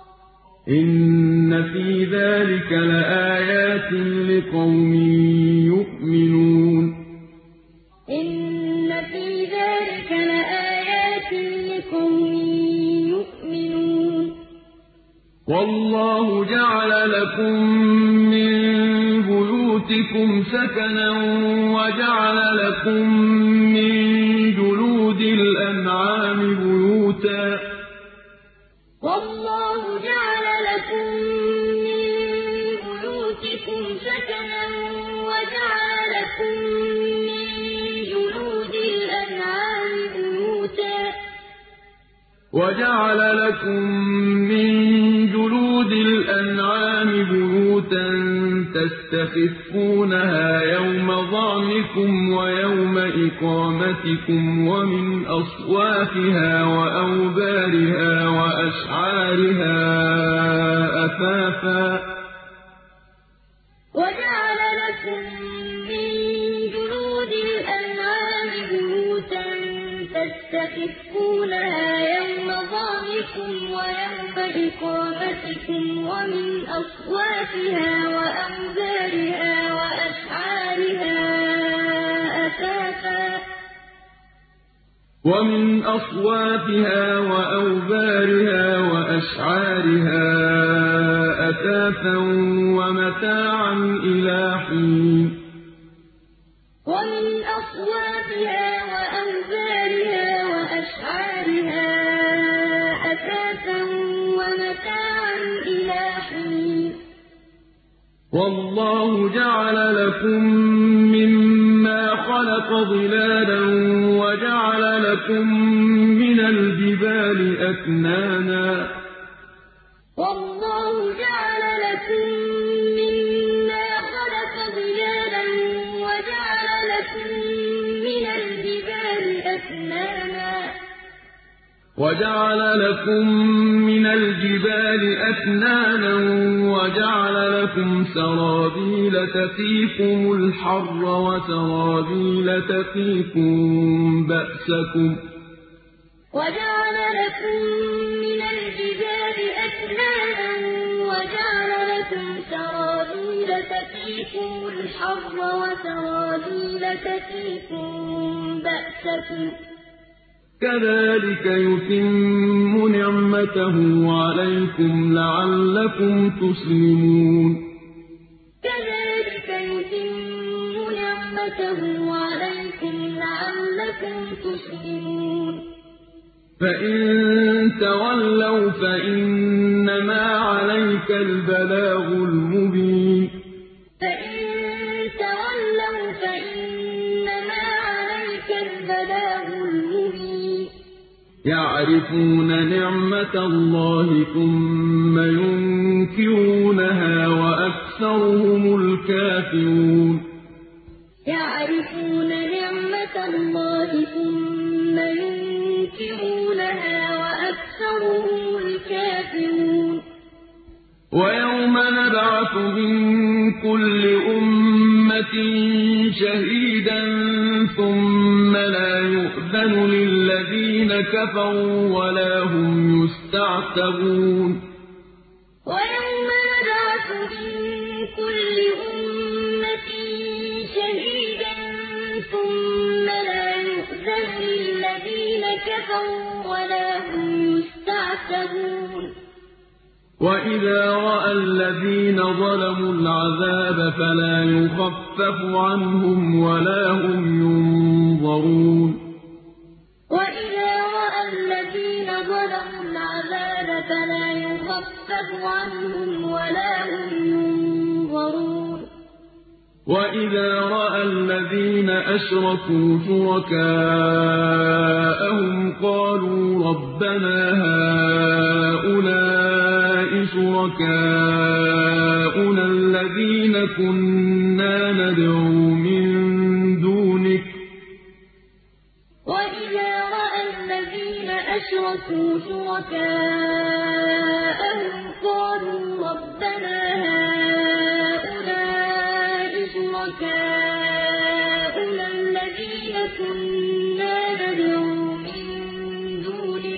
إن في ذلك لآيات لقوم يؤمنون إن في ذلك لآيات لقوم يؤمنون والله جعل لكم من بيوتكم سكنا وجعل لكم من جلود الأنعام بيوتا والله جعل لكم من بيوتكم سكنا وجعل لكم من جلود الأنعام بيوتا وجعل لكم من جلود الأنعام بيوتا تستخفونها يوم ظعنكم ويوم إقامتكم ومن أصوافها وأوبارها وأشعارها أثاثا وجعل لكم من جلود الأنعام بيوتا تستخفونها يوم ظعنكم ويوم إقامتكم ومن أصوافها وأوبارها وأشعارها أثاثا ومتاعا إلى حين ومن أصوافها وأوبارها وأشعارها أثاثا ومتاعا إلى حين والله جعل لكم مما خلق ظلالا وجعل لكم من الجبال أكنانا والله جعل لكم مما خلق ظلالا وجعل لكم من الجبال أكنانا وجعل لكم سرابيل تقيكم الحر وسرابيل تقيكم بأسكم وجعل لكم من الجبال أكنانا وجعل لكم سرابيل تقيكم الحر وسرابيل تقيكم بأسكم كذلك يتم نعمته عليكم لعلكم تسلمون كذلك يتم نعمته عليكم لعلكم تسلمون فإن تولوا فإنما عليك البلاغ المبين يعرفون نعمة الله ثم ينكرونها وأكثرهم الكافرون يعرفون نعمة الله ثم ينكرونها وأكثرهم الكافرون ويوم نبعث من كل أمة شهيدا ثم لا يؤذن للذين كفروا ولا هم يستعتبون ويوم نبعث من كل أمة شهيدا ثم لا يؤذن للذين كفروا ولا هم يستعتبون وإذا رأى الذين ظلموا العذاب فلا يخفف عنهم ولا هم ينظرون وإذا رأى الذين ظلموا العذاب فلا يخفف عنهم ولا هم ينظرون وإذا رأى الذين أشركوا شركاءهم قالوا ربنا هؤلاء شركاؤنا الذين كنا ندعو من دونك وإذا رأى الذين أشركوا شركاءهم قالوا ربنا هؤلاء شركاؤنا الذين كنا ندعو من دونك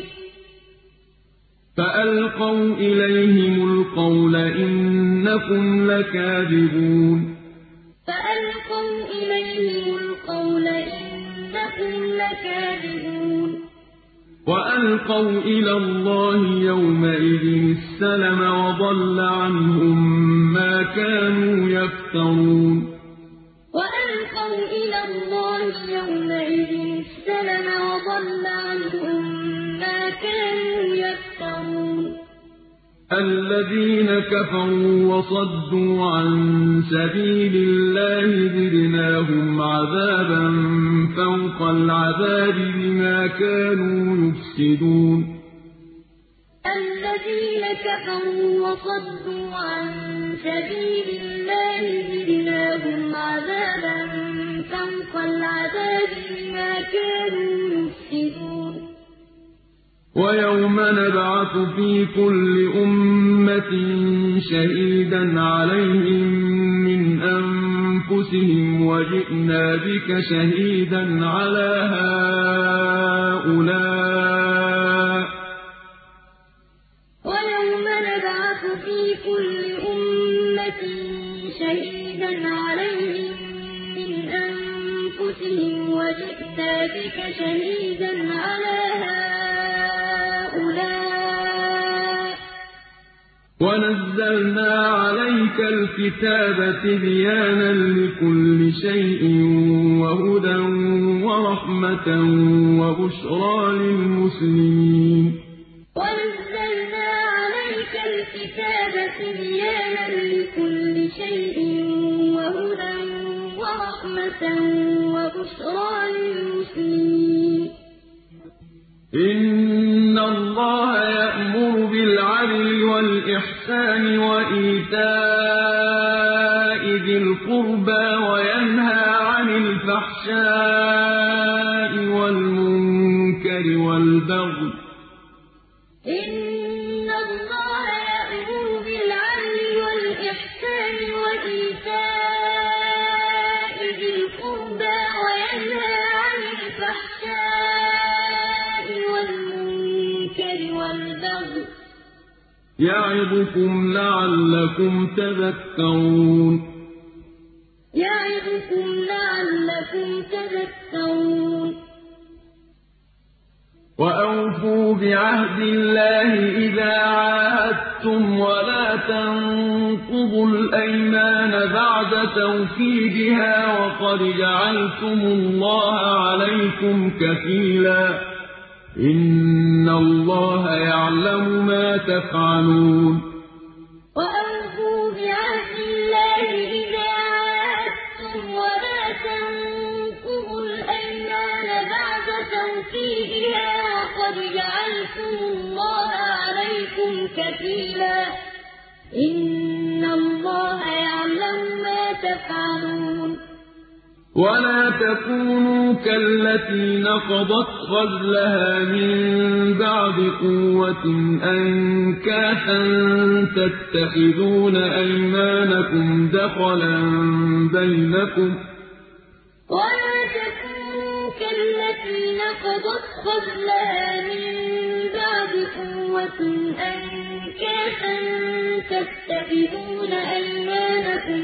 فألقوا إليهم القول إنكم لكاذبون فألقوا إليهم القول إنكم لكاذبون وألقوا إلى الله يومئذ السلم وضل عنهم ما كانوا يفترون وألقوا إلى الله يومئذ السلم وضل عنهم ما كانوا يفترون الذين كفروا وصدوا عن سبيل الله زدناهم عذابا فوق العذاب بما كانوا يفسدون الذين كفروا وصدوا عن سبيل الله زدناهم عذابا فوق العذاب بما كانوا يفسدون ويوم نبعث في كل أمة شهيدا عليهم من أنفسهم وجئنا بك شهيدا على هؤلاء ويوم نبعث في كل أمة شهيدا عليهم من أنفسهم وجئنا بك شهيدا على هؤلاء ونزلنا عليك الكتاب تبيانا لكل شيء وهدى ورحمة وبشرى للمسلمين ونزلنا عليك الكتاب تبيانا لكل شيء وهدى ورحمة وبشرى للمسلمين إن الله يأمر بالعدل والإحسان وإيتاء ذي القربى وينهى عن الفحشاء والمنكر والبغي إن الله يأمر بالعدل والإحسان وإيتاء ذي القربى وينهى عن الفحشاء والمنكر والبغي يعظكم لعلكم تذكرون يعظكم لعلكم تذكرون وأوفوا بعهد الله إذا عاهدتم ولا تنقضوا الأيمان بعد توكيدها وقد جعلتم الله عليكم كفيلا إن الله يعلم ما تفعلون وأوفوا بعهد الله إذا عاهدتم ولا تنقضوا الأيمان بعد توكيدها وقد جعلتم كفيلا إن الله يعلم ما تفعلون ولا تكونوا كالتي نقضت غزلها من بعد قوة أنكاثا تتخذون أيمانكم دخلا بينكم ولا تكونوا كالتي نقضت غزلها من بعد قوة أنكاثا تتخذون أيمانكم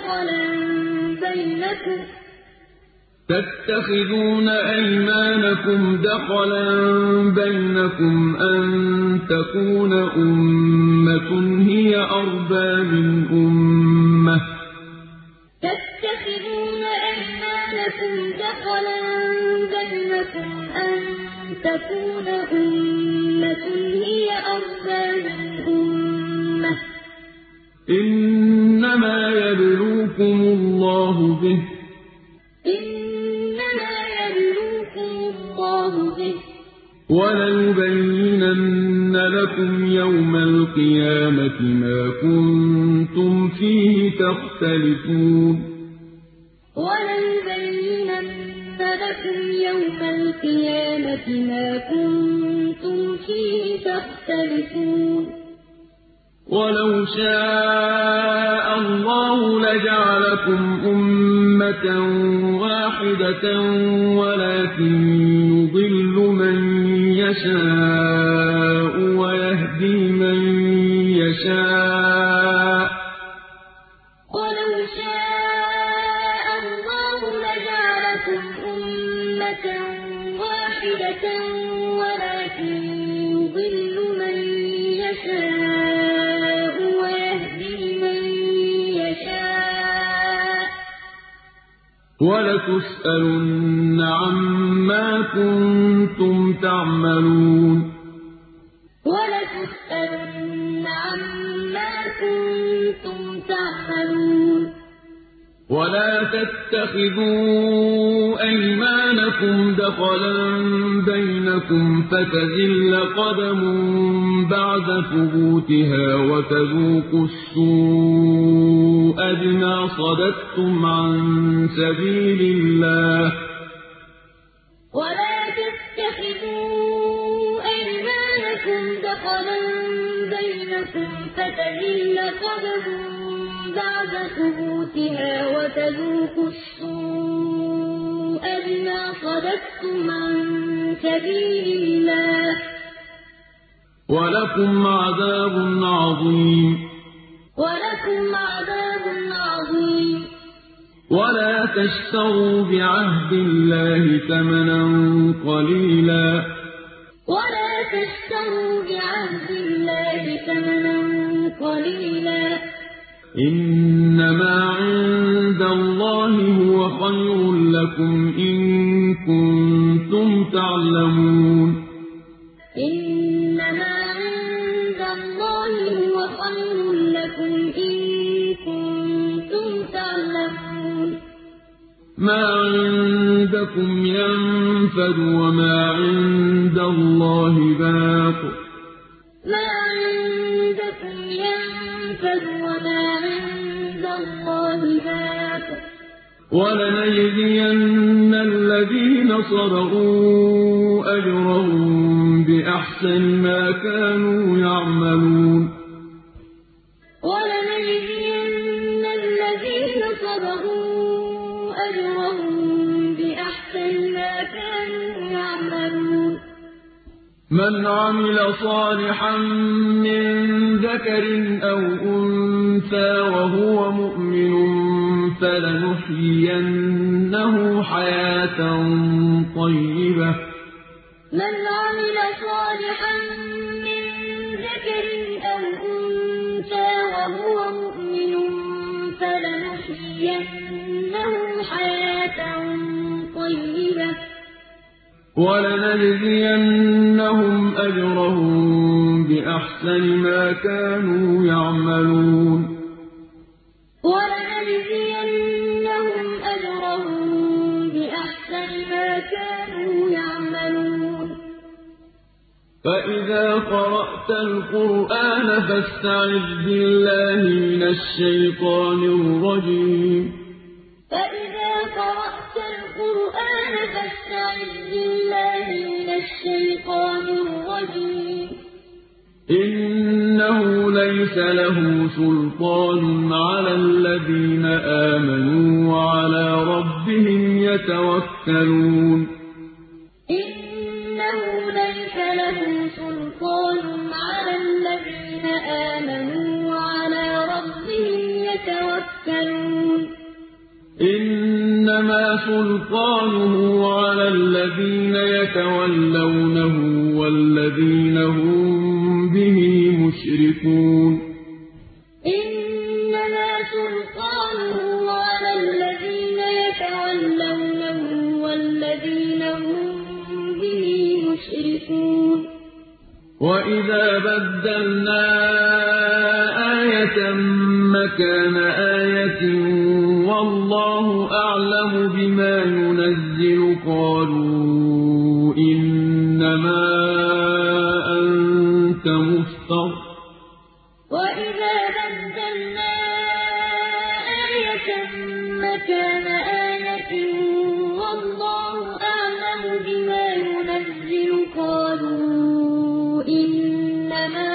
دخلا بينكم أن تكون أمة هي أربى من أمة إنما يبلوكم الله به وليبينن لكم يوم القيامة ما كنتم فيه تختلفون ولو شاء الله لجعلكم أمة واحدة ولكن يضل من يشاء ويهدي من يشاء ولتسألن عما كنتم تعملون ولا تتخذوا أيمانكم دخلا بينكم فتزل قدم بعد ثبوتها وتذوقوا السوء بما صددتم عن سبيل الله ولكم عذاب عظيم ولا تشتروا بعهد الله ثمنا قليلا إنما عند الله هو خير لكم إن كنتم تعلمون ما عندكم ينفد وما عند الله باق ولنجزين الذين صبروا أجرهم بأحسن ما كانوا يعملون من عمل صالحا من ذكر أو أنثى وهو مؤمن فلنحيينه حياة طيبة ولنجزينهم أجرهم بأحسن ما كانوا يعملون فإذا قرأت القرآن فاستعذ بالله من الشيطان الرجيم فإذا قرأت القرآن فاستعذ بالله من الشيطان الرجيم إنه ليس له سلطان على الذين آمنوا وعلى ربهم يتوكلون إنه ليس له سلطان على الذين آمنوا وعلى ربهم يتوكلون إنما سلطانه على الذين يتولونه والذين هم به مشركون إنما سلطانه على الذين يتولونه والذين هم به مشركون وإذا بدلنا آية مكان آية والله أعلم بما ينزل قالوا إنما أنت مفتر وإذا بدلنا آية مكان آية والله أعلم بما ينزل قالوا إنما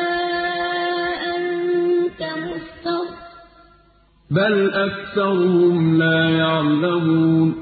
أنت مفتر بل أكثرهم لا يعلمون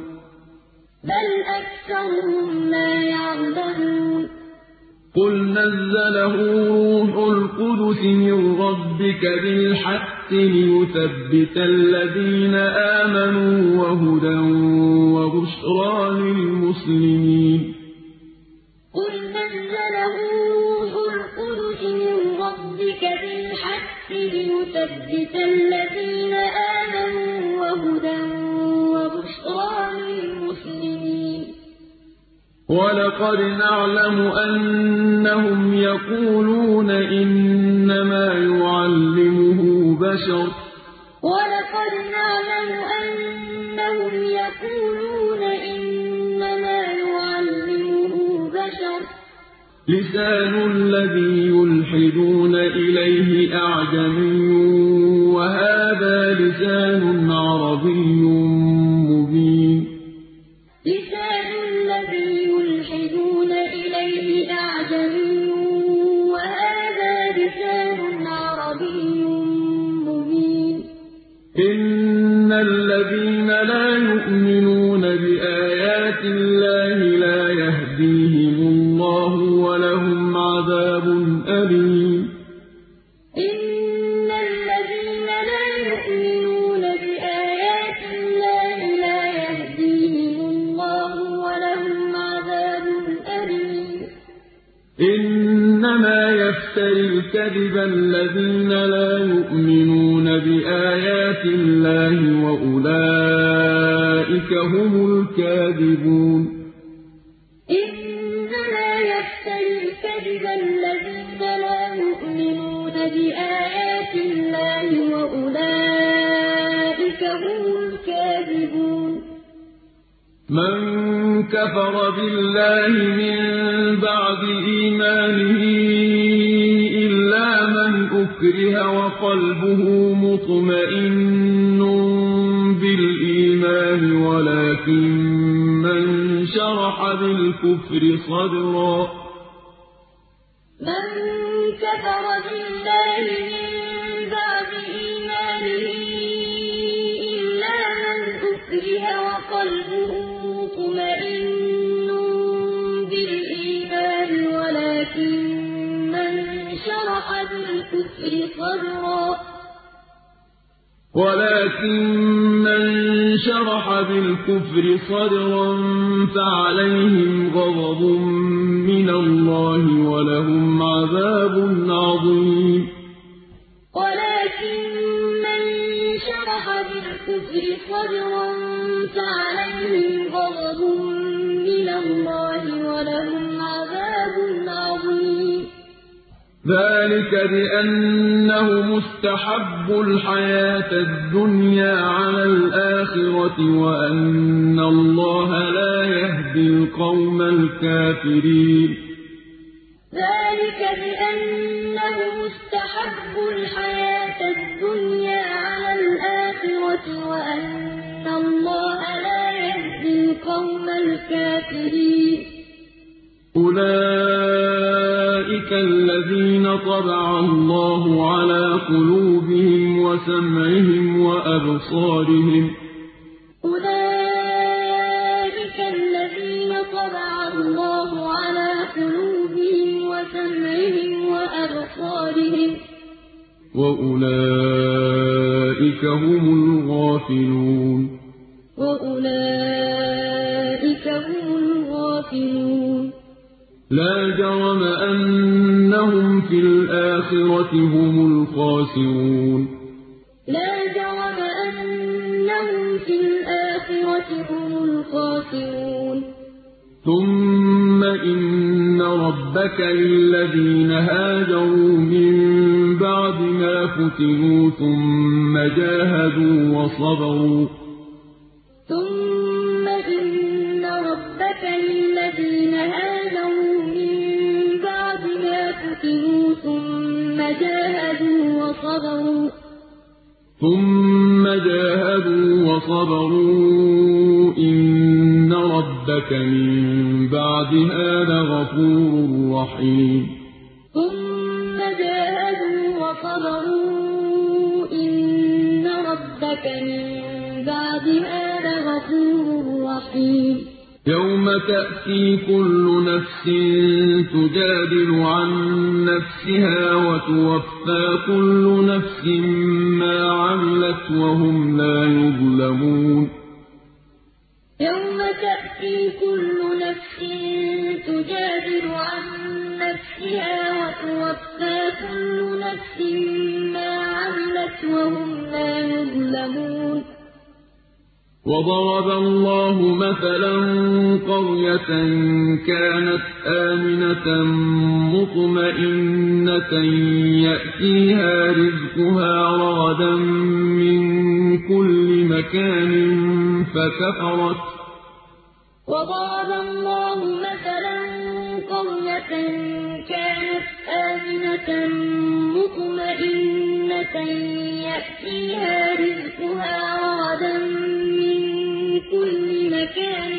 قل نزله روح القدس من ربك بالحق ليثبت الذين آمنوا وهدى وبشرى للمسلمين قل نزله روح القدس من ربك بالحق ليثبت الذين آمنوا وهدى وبشرى للمسلمين ولقد نعلم أنهم يقولون إنما يعلمه بشر ولقد نعلم أنهم يقولون إنما يعلمه بشر لسان الذي يلحدون إليه أعجمي وهذا لسان عربي مبين لسان الذي يلحدون إليه أعجمي وهذا لسان عربي مبين إن الذين لا يؤمنون بآيات الله لا يهديهم الله ولهم عذاب أليم إن الذين لا يؤمنون بآيات الله لا يهديهم الله ولهم عذاب أليم إنما يفتري الكذب الذين لا يؤمنون بآيات الله وأولئك هم الكاذبون إنما يفتري الكذب الذين لا يؤمنون بآيات الله وأولئك هم الكاذبون من كفر بالله من بعد إيمانه إلا من أكره وقلبه مطمئن بالإيمان ولكن من شرح بالكفر صدرا من كفر بالله من بعد إيمانه إلا من أكره وقلبه مطمئن بالإيمان ولكن من شرح بالكفر صدرا فعليهم غضب من الله ولهم عذاب عظيم ولكن من شرح بالكفر صدرا فعليهم غضب من الله ولهم عذاب عظيم ذلك بأنه مستحب الحياة الدنيا على الآخرة وأن الله لا يهدي القوم الكافرين ذلك بأنهم استحبوا الحياة الدنيا على الآخرة وأن الله لا يهدي القوم الكافرين أولئك الذين طبع الله على قلوبهم وسمعهم وأبصارهم أولئك الذين طبع الله على قلوبهم وسمعهم وأبصارهم وأولئك هم الغافلون وأولئك هم الغافلون لا جرم أنهم في الآخرة هم الخاسرون لا جرم أنهم في الآخرة هم الخاسرون ثم إن ربك للذين هاجروا من بعد ما فتنوا ثم جاهدوا وصبروا ثم إن ربك للذين هاجروا من بعد ما فتنوا ثم جاهدوا وصبروا إن ربك من بعدها لغفور رحيم ثم جاهدوا وصبروا إن ربك من بعدها لغفور رحيم يوم تأتي كل نفس تجادل عن نفسها وتوفى كل نفس ما عملت وهم لا يظلمون يوم تأتي كل نفس تجادل عن نفسها وتوفى كل نفس ما عملت وهم لا يظلمون وضرب الله مثلا قرية كانت آمنة مطمئنة يأتيها رزقها رغدا من كل مكان وضرب الله مثلا قرية كانت آمنة مطمئنة يأتيها رزقها رغدا من كل مكان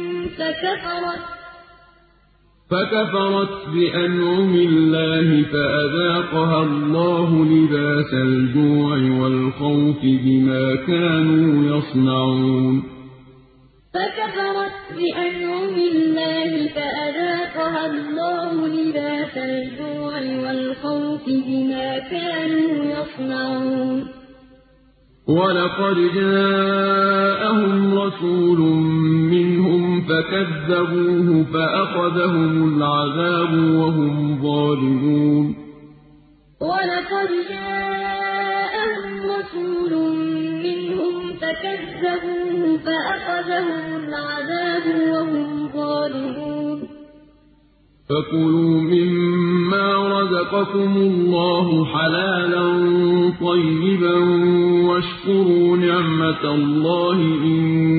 فكفرت بأنعم الله فأذاقها الله لباس الجوع والخوف بما كانوا يصنعون فكفرت بأنعم الله فأذاقها الله لباس الجوع والخوف بما كانوا يصنعون ولقد جاءهم رسول منهم فكذبوه فأخذهم العذاب وهم ظالمون ولقد جاءهم رسول منهم فكذبوه فأخذهم العذاب وهم ظالمون فكلوا مما رزقكم الله حلالا طيبا واشكروا نعمة الله إن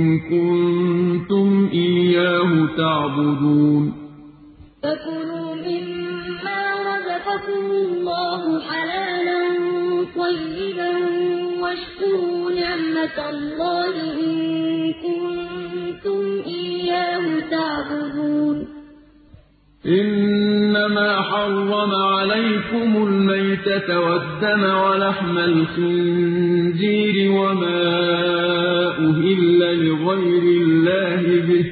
كنتم إياه تعبدون فكلوا مما رزقكم الله حلالا طيبا واشكروا نعمة الله إن كنتم إياه تعبدون إنما حرم عليكم الميتة والدم ولحم الخنزير وما أهل لغير الله به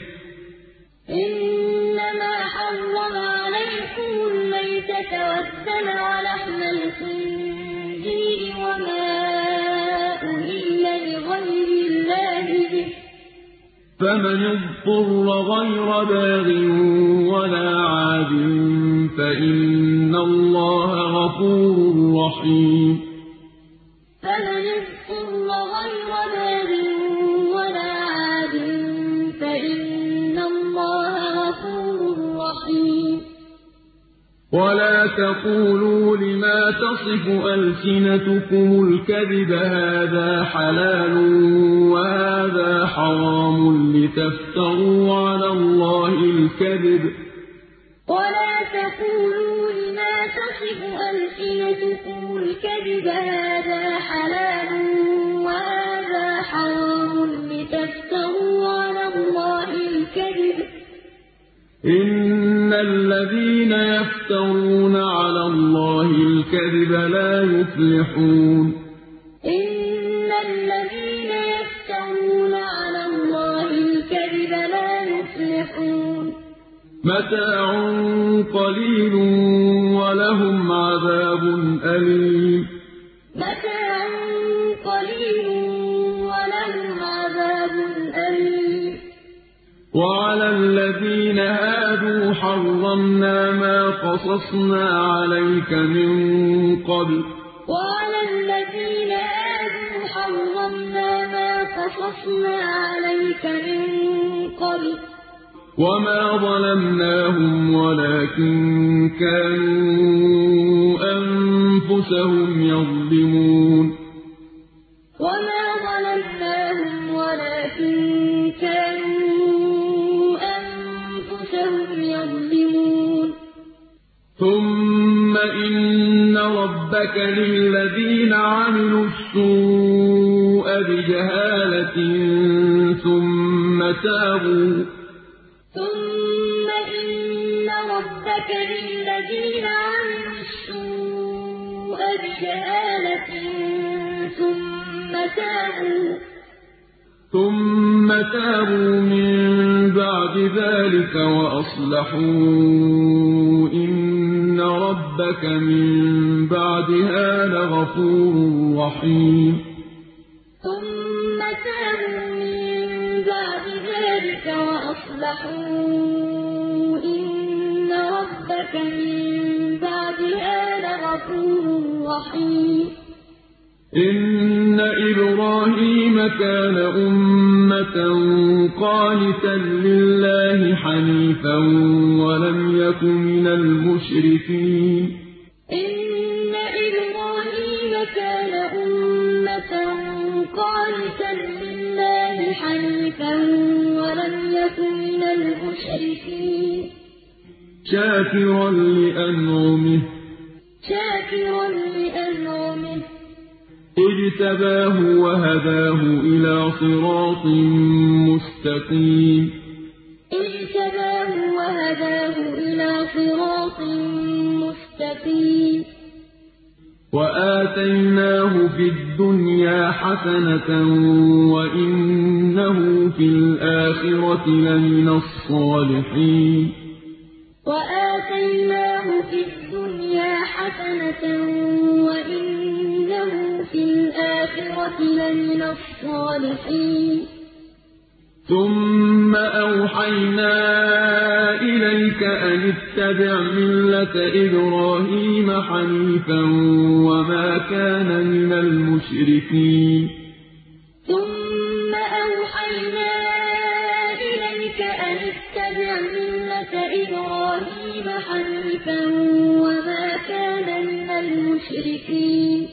إنما حرم عليكم الميتة والدم ولحم الخنزير وما أهل لغير الله به فمن اضطر غير باغ ولا عاد فإن الله غفور رحيم فمن اضطر غير باغ ولا عاد فإن الله غفور رحيم ولا تقولوا لما تصف ألسنتكم الكذب هذا حلال وهذا حرام لتفتروا على الله الكذب ولا تقولوا لما تصف ألسنتكم الكذب هذا حلال وهذا حرام لتفتروا على الله الكذب إن الذين يفترون على الله الكذب لا يفلحون إن الذين يفترون على الله الكذب لا يفلحون متاع قليل ولهم عذاب أليم متاع قليل ولهم عذاب أليم وعلى الذين هادوا حرمنا ما قصصنا عليك من قبل وعلى الذين هادوا حرمنا ما قصصنا عليك من قبل وما ظلمناهم ولكن كانوا أنفسهم يظلمون وما ظلمناهم ولكن كانوا أنفسهم يظلمون ثم إن ربك للذين عملوا السوء بجهالة ثم تابوا للذين عملوا السوء بجهالة ثم تابوا من بعد ذلك وأصلحوا إن ربك من بعدها لغفور رحيم ثم تابوا من بعد ذلك وأصلحوا ربك من بعدها لغفور رحيم إن إبراهيم كان أمة قانتا لله حنيفا ولم يك من المشركين إن إبراهيم كان أمة قانتا لله حنيفا ولم يك من المشركين شاكرا لأنعمه اجتباه وهداه إلى صراط مستقيم وآتيناه في الدنيا حسنة وإنه في الآخرة لمن الصالحين وآتيناه في الدنيا حسنة وإنه في الآخرة لمن الصالحين ثم أوحينا إليك أن اتبع ملة إبراهيم حنيفا وما كان من المشركين ثم أوحينا إليك أن اتبع ملة إبراهيم حنيفا وما كان من المشركين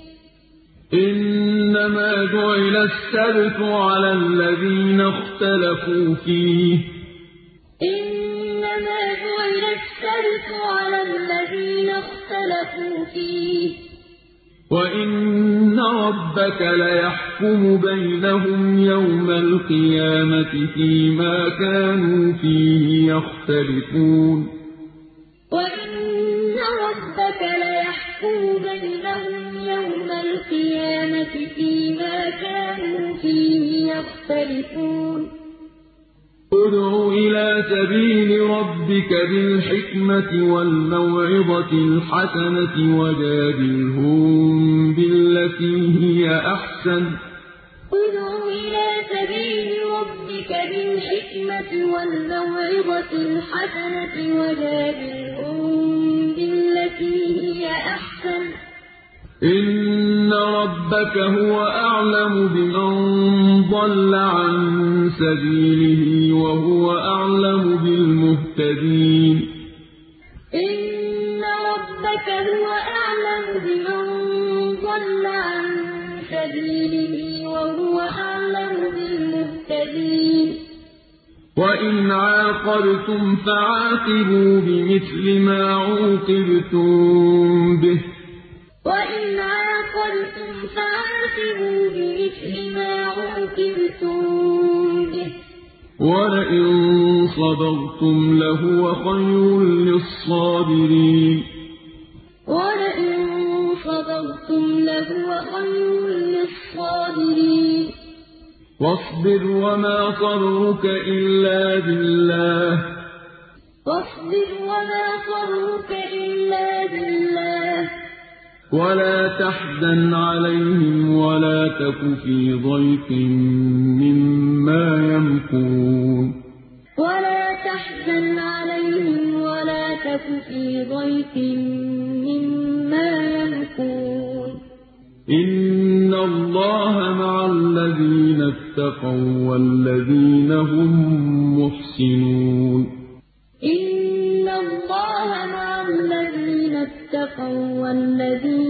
إنما جعل السبت على الذين اختلفوا فيه وإن ربك ليحكم بينهم يوم القيامة فيما كانوا فيه يختلفون وإن ربك ليحكم بينهم يوم القيامة فيما كانوا فيه يختلفون ادع إلى سبيل ربك بالحكمة والموعظة الحسنة وجادلهم بالتي هي أحسن ادع إلى سبيل ربك بالحكمة والموعظة الحسنة وجادلهم بالتي هي أحسن إن ربك هو أعلم بمن ضل عن سبيله وهو أعلم بالمهتدين إن ربك هو أعلم بمن ضل عن سبيله وهو أعلم بالمهتدين وَإِنْ عَاقَبْتُمْ فَعَاقِبُوا بِمِثْلِ مَا عُوقِبْتُم بِهِ ۖ وَلَئِن صَبَرْتُمْ لَهُوَ خَيْرٌ لِّلصَّابِرِينَ وَإِنْ عَاقَبْتُمْ فَعَاقِبُوا بِمِثْلِ مَا عُوقِبْتُم بِهِ ۖ وَلَئِن صَبَرْتُمْ لَهُوَ خَيْرٌ لِّلصَّابِرِينَ وَاصْبِرْ وَمَا صَبْرُكَ إِلَّا بِاللَّهِ ۚ وَلَا تَحْزَنْ عَلَيْهِمْ وَلَا تَكُ فِي ضَيْقٍ مِّمَّا يَمْكُرُونَ وَلَا تَحْزَنْ عَلَيْهِمْ وَلَا تَكُ فِي ضَيْقٍ مِّمَّا يَمْكُرُونَ إِنَّ اللَّهَ مَعَ الَّذِينَ اتَّقَوا وَّالَّذِينَ هُم مُّحْسِنُونَ إِنَّ اللَّهَ مَعَ الَّذِينَ اتَّقَوا وَّالَّذِينَ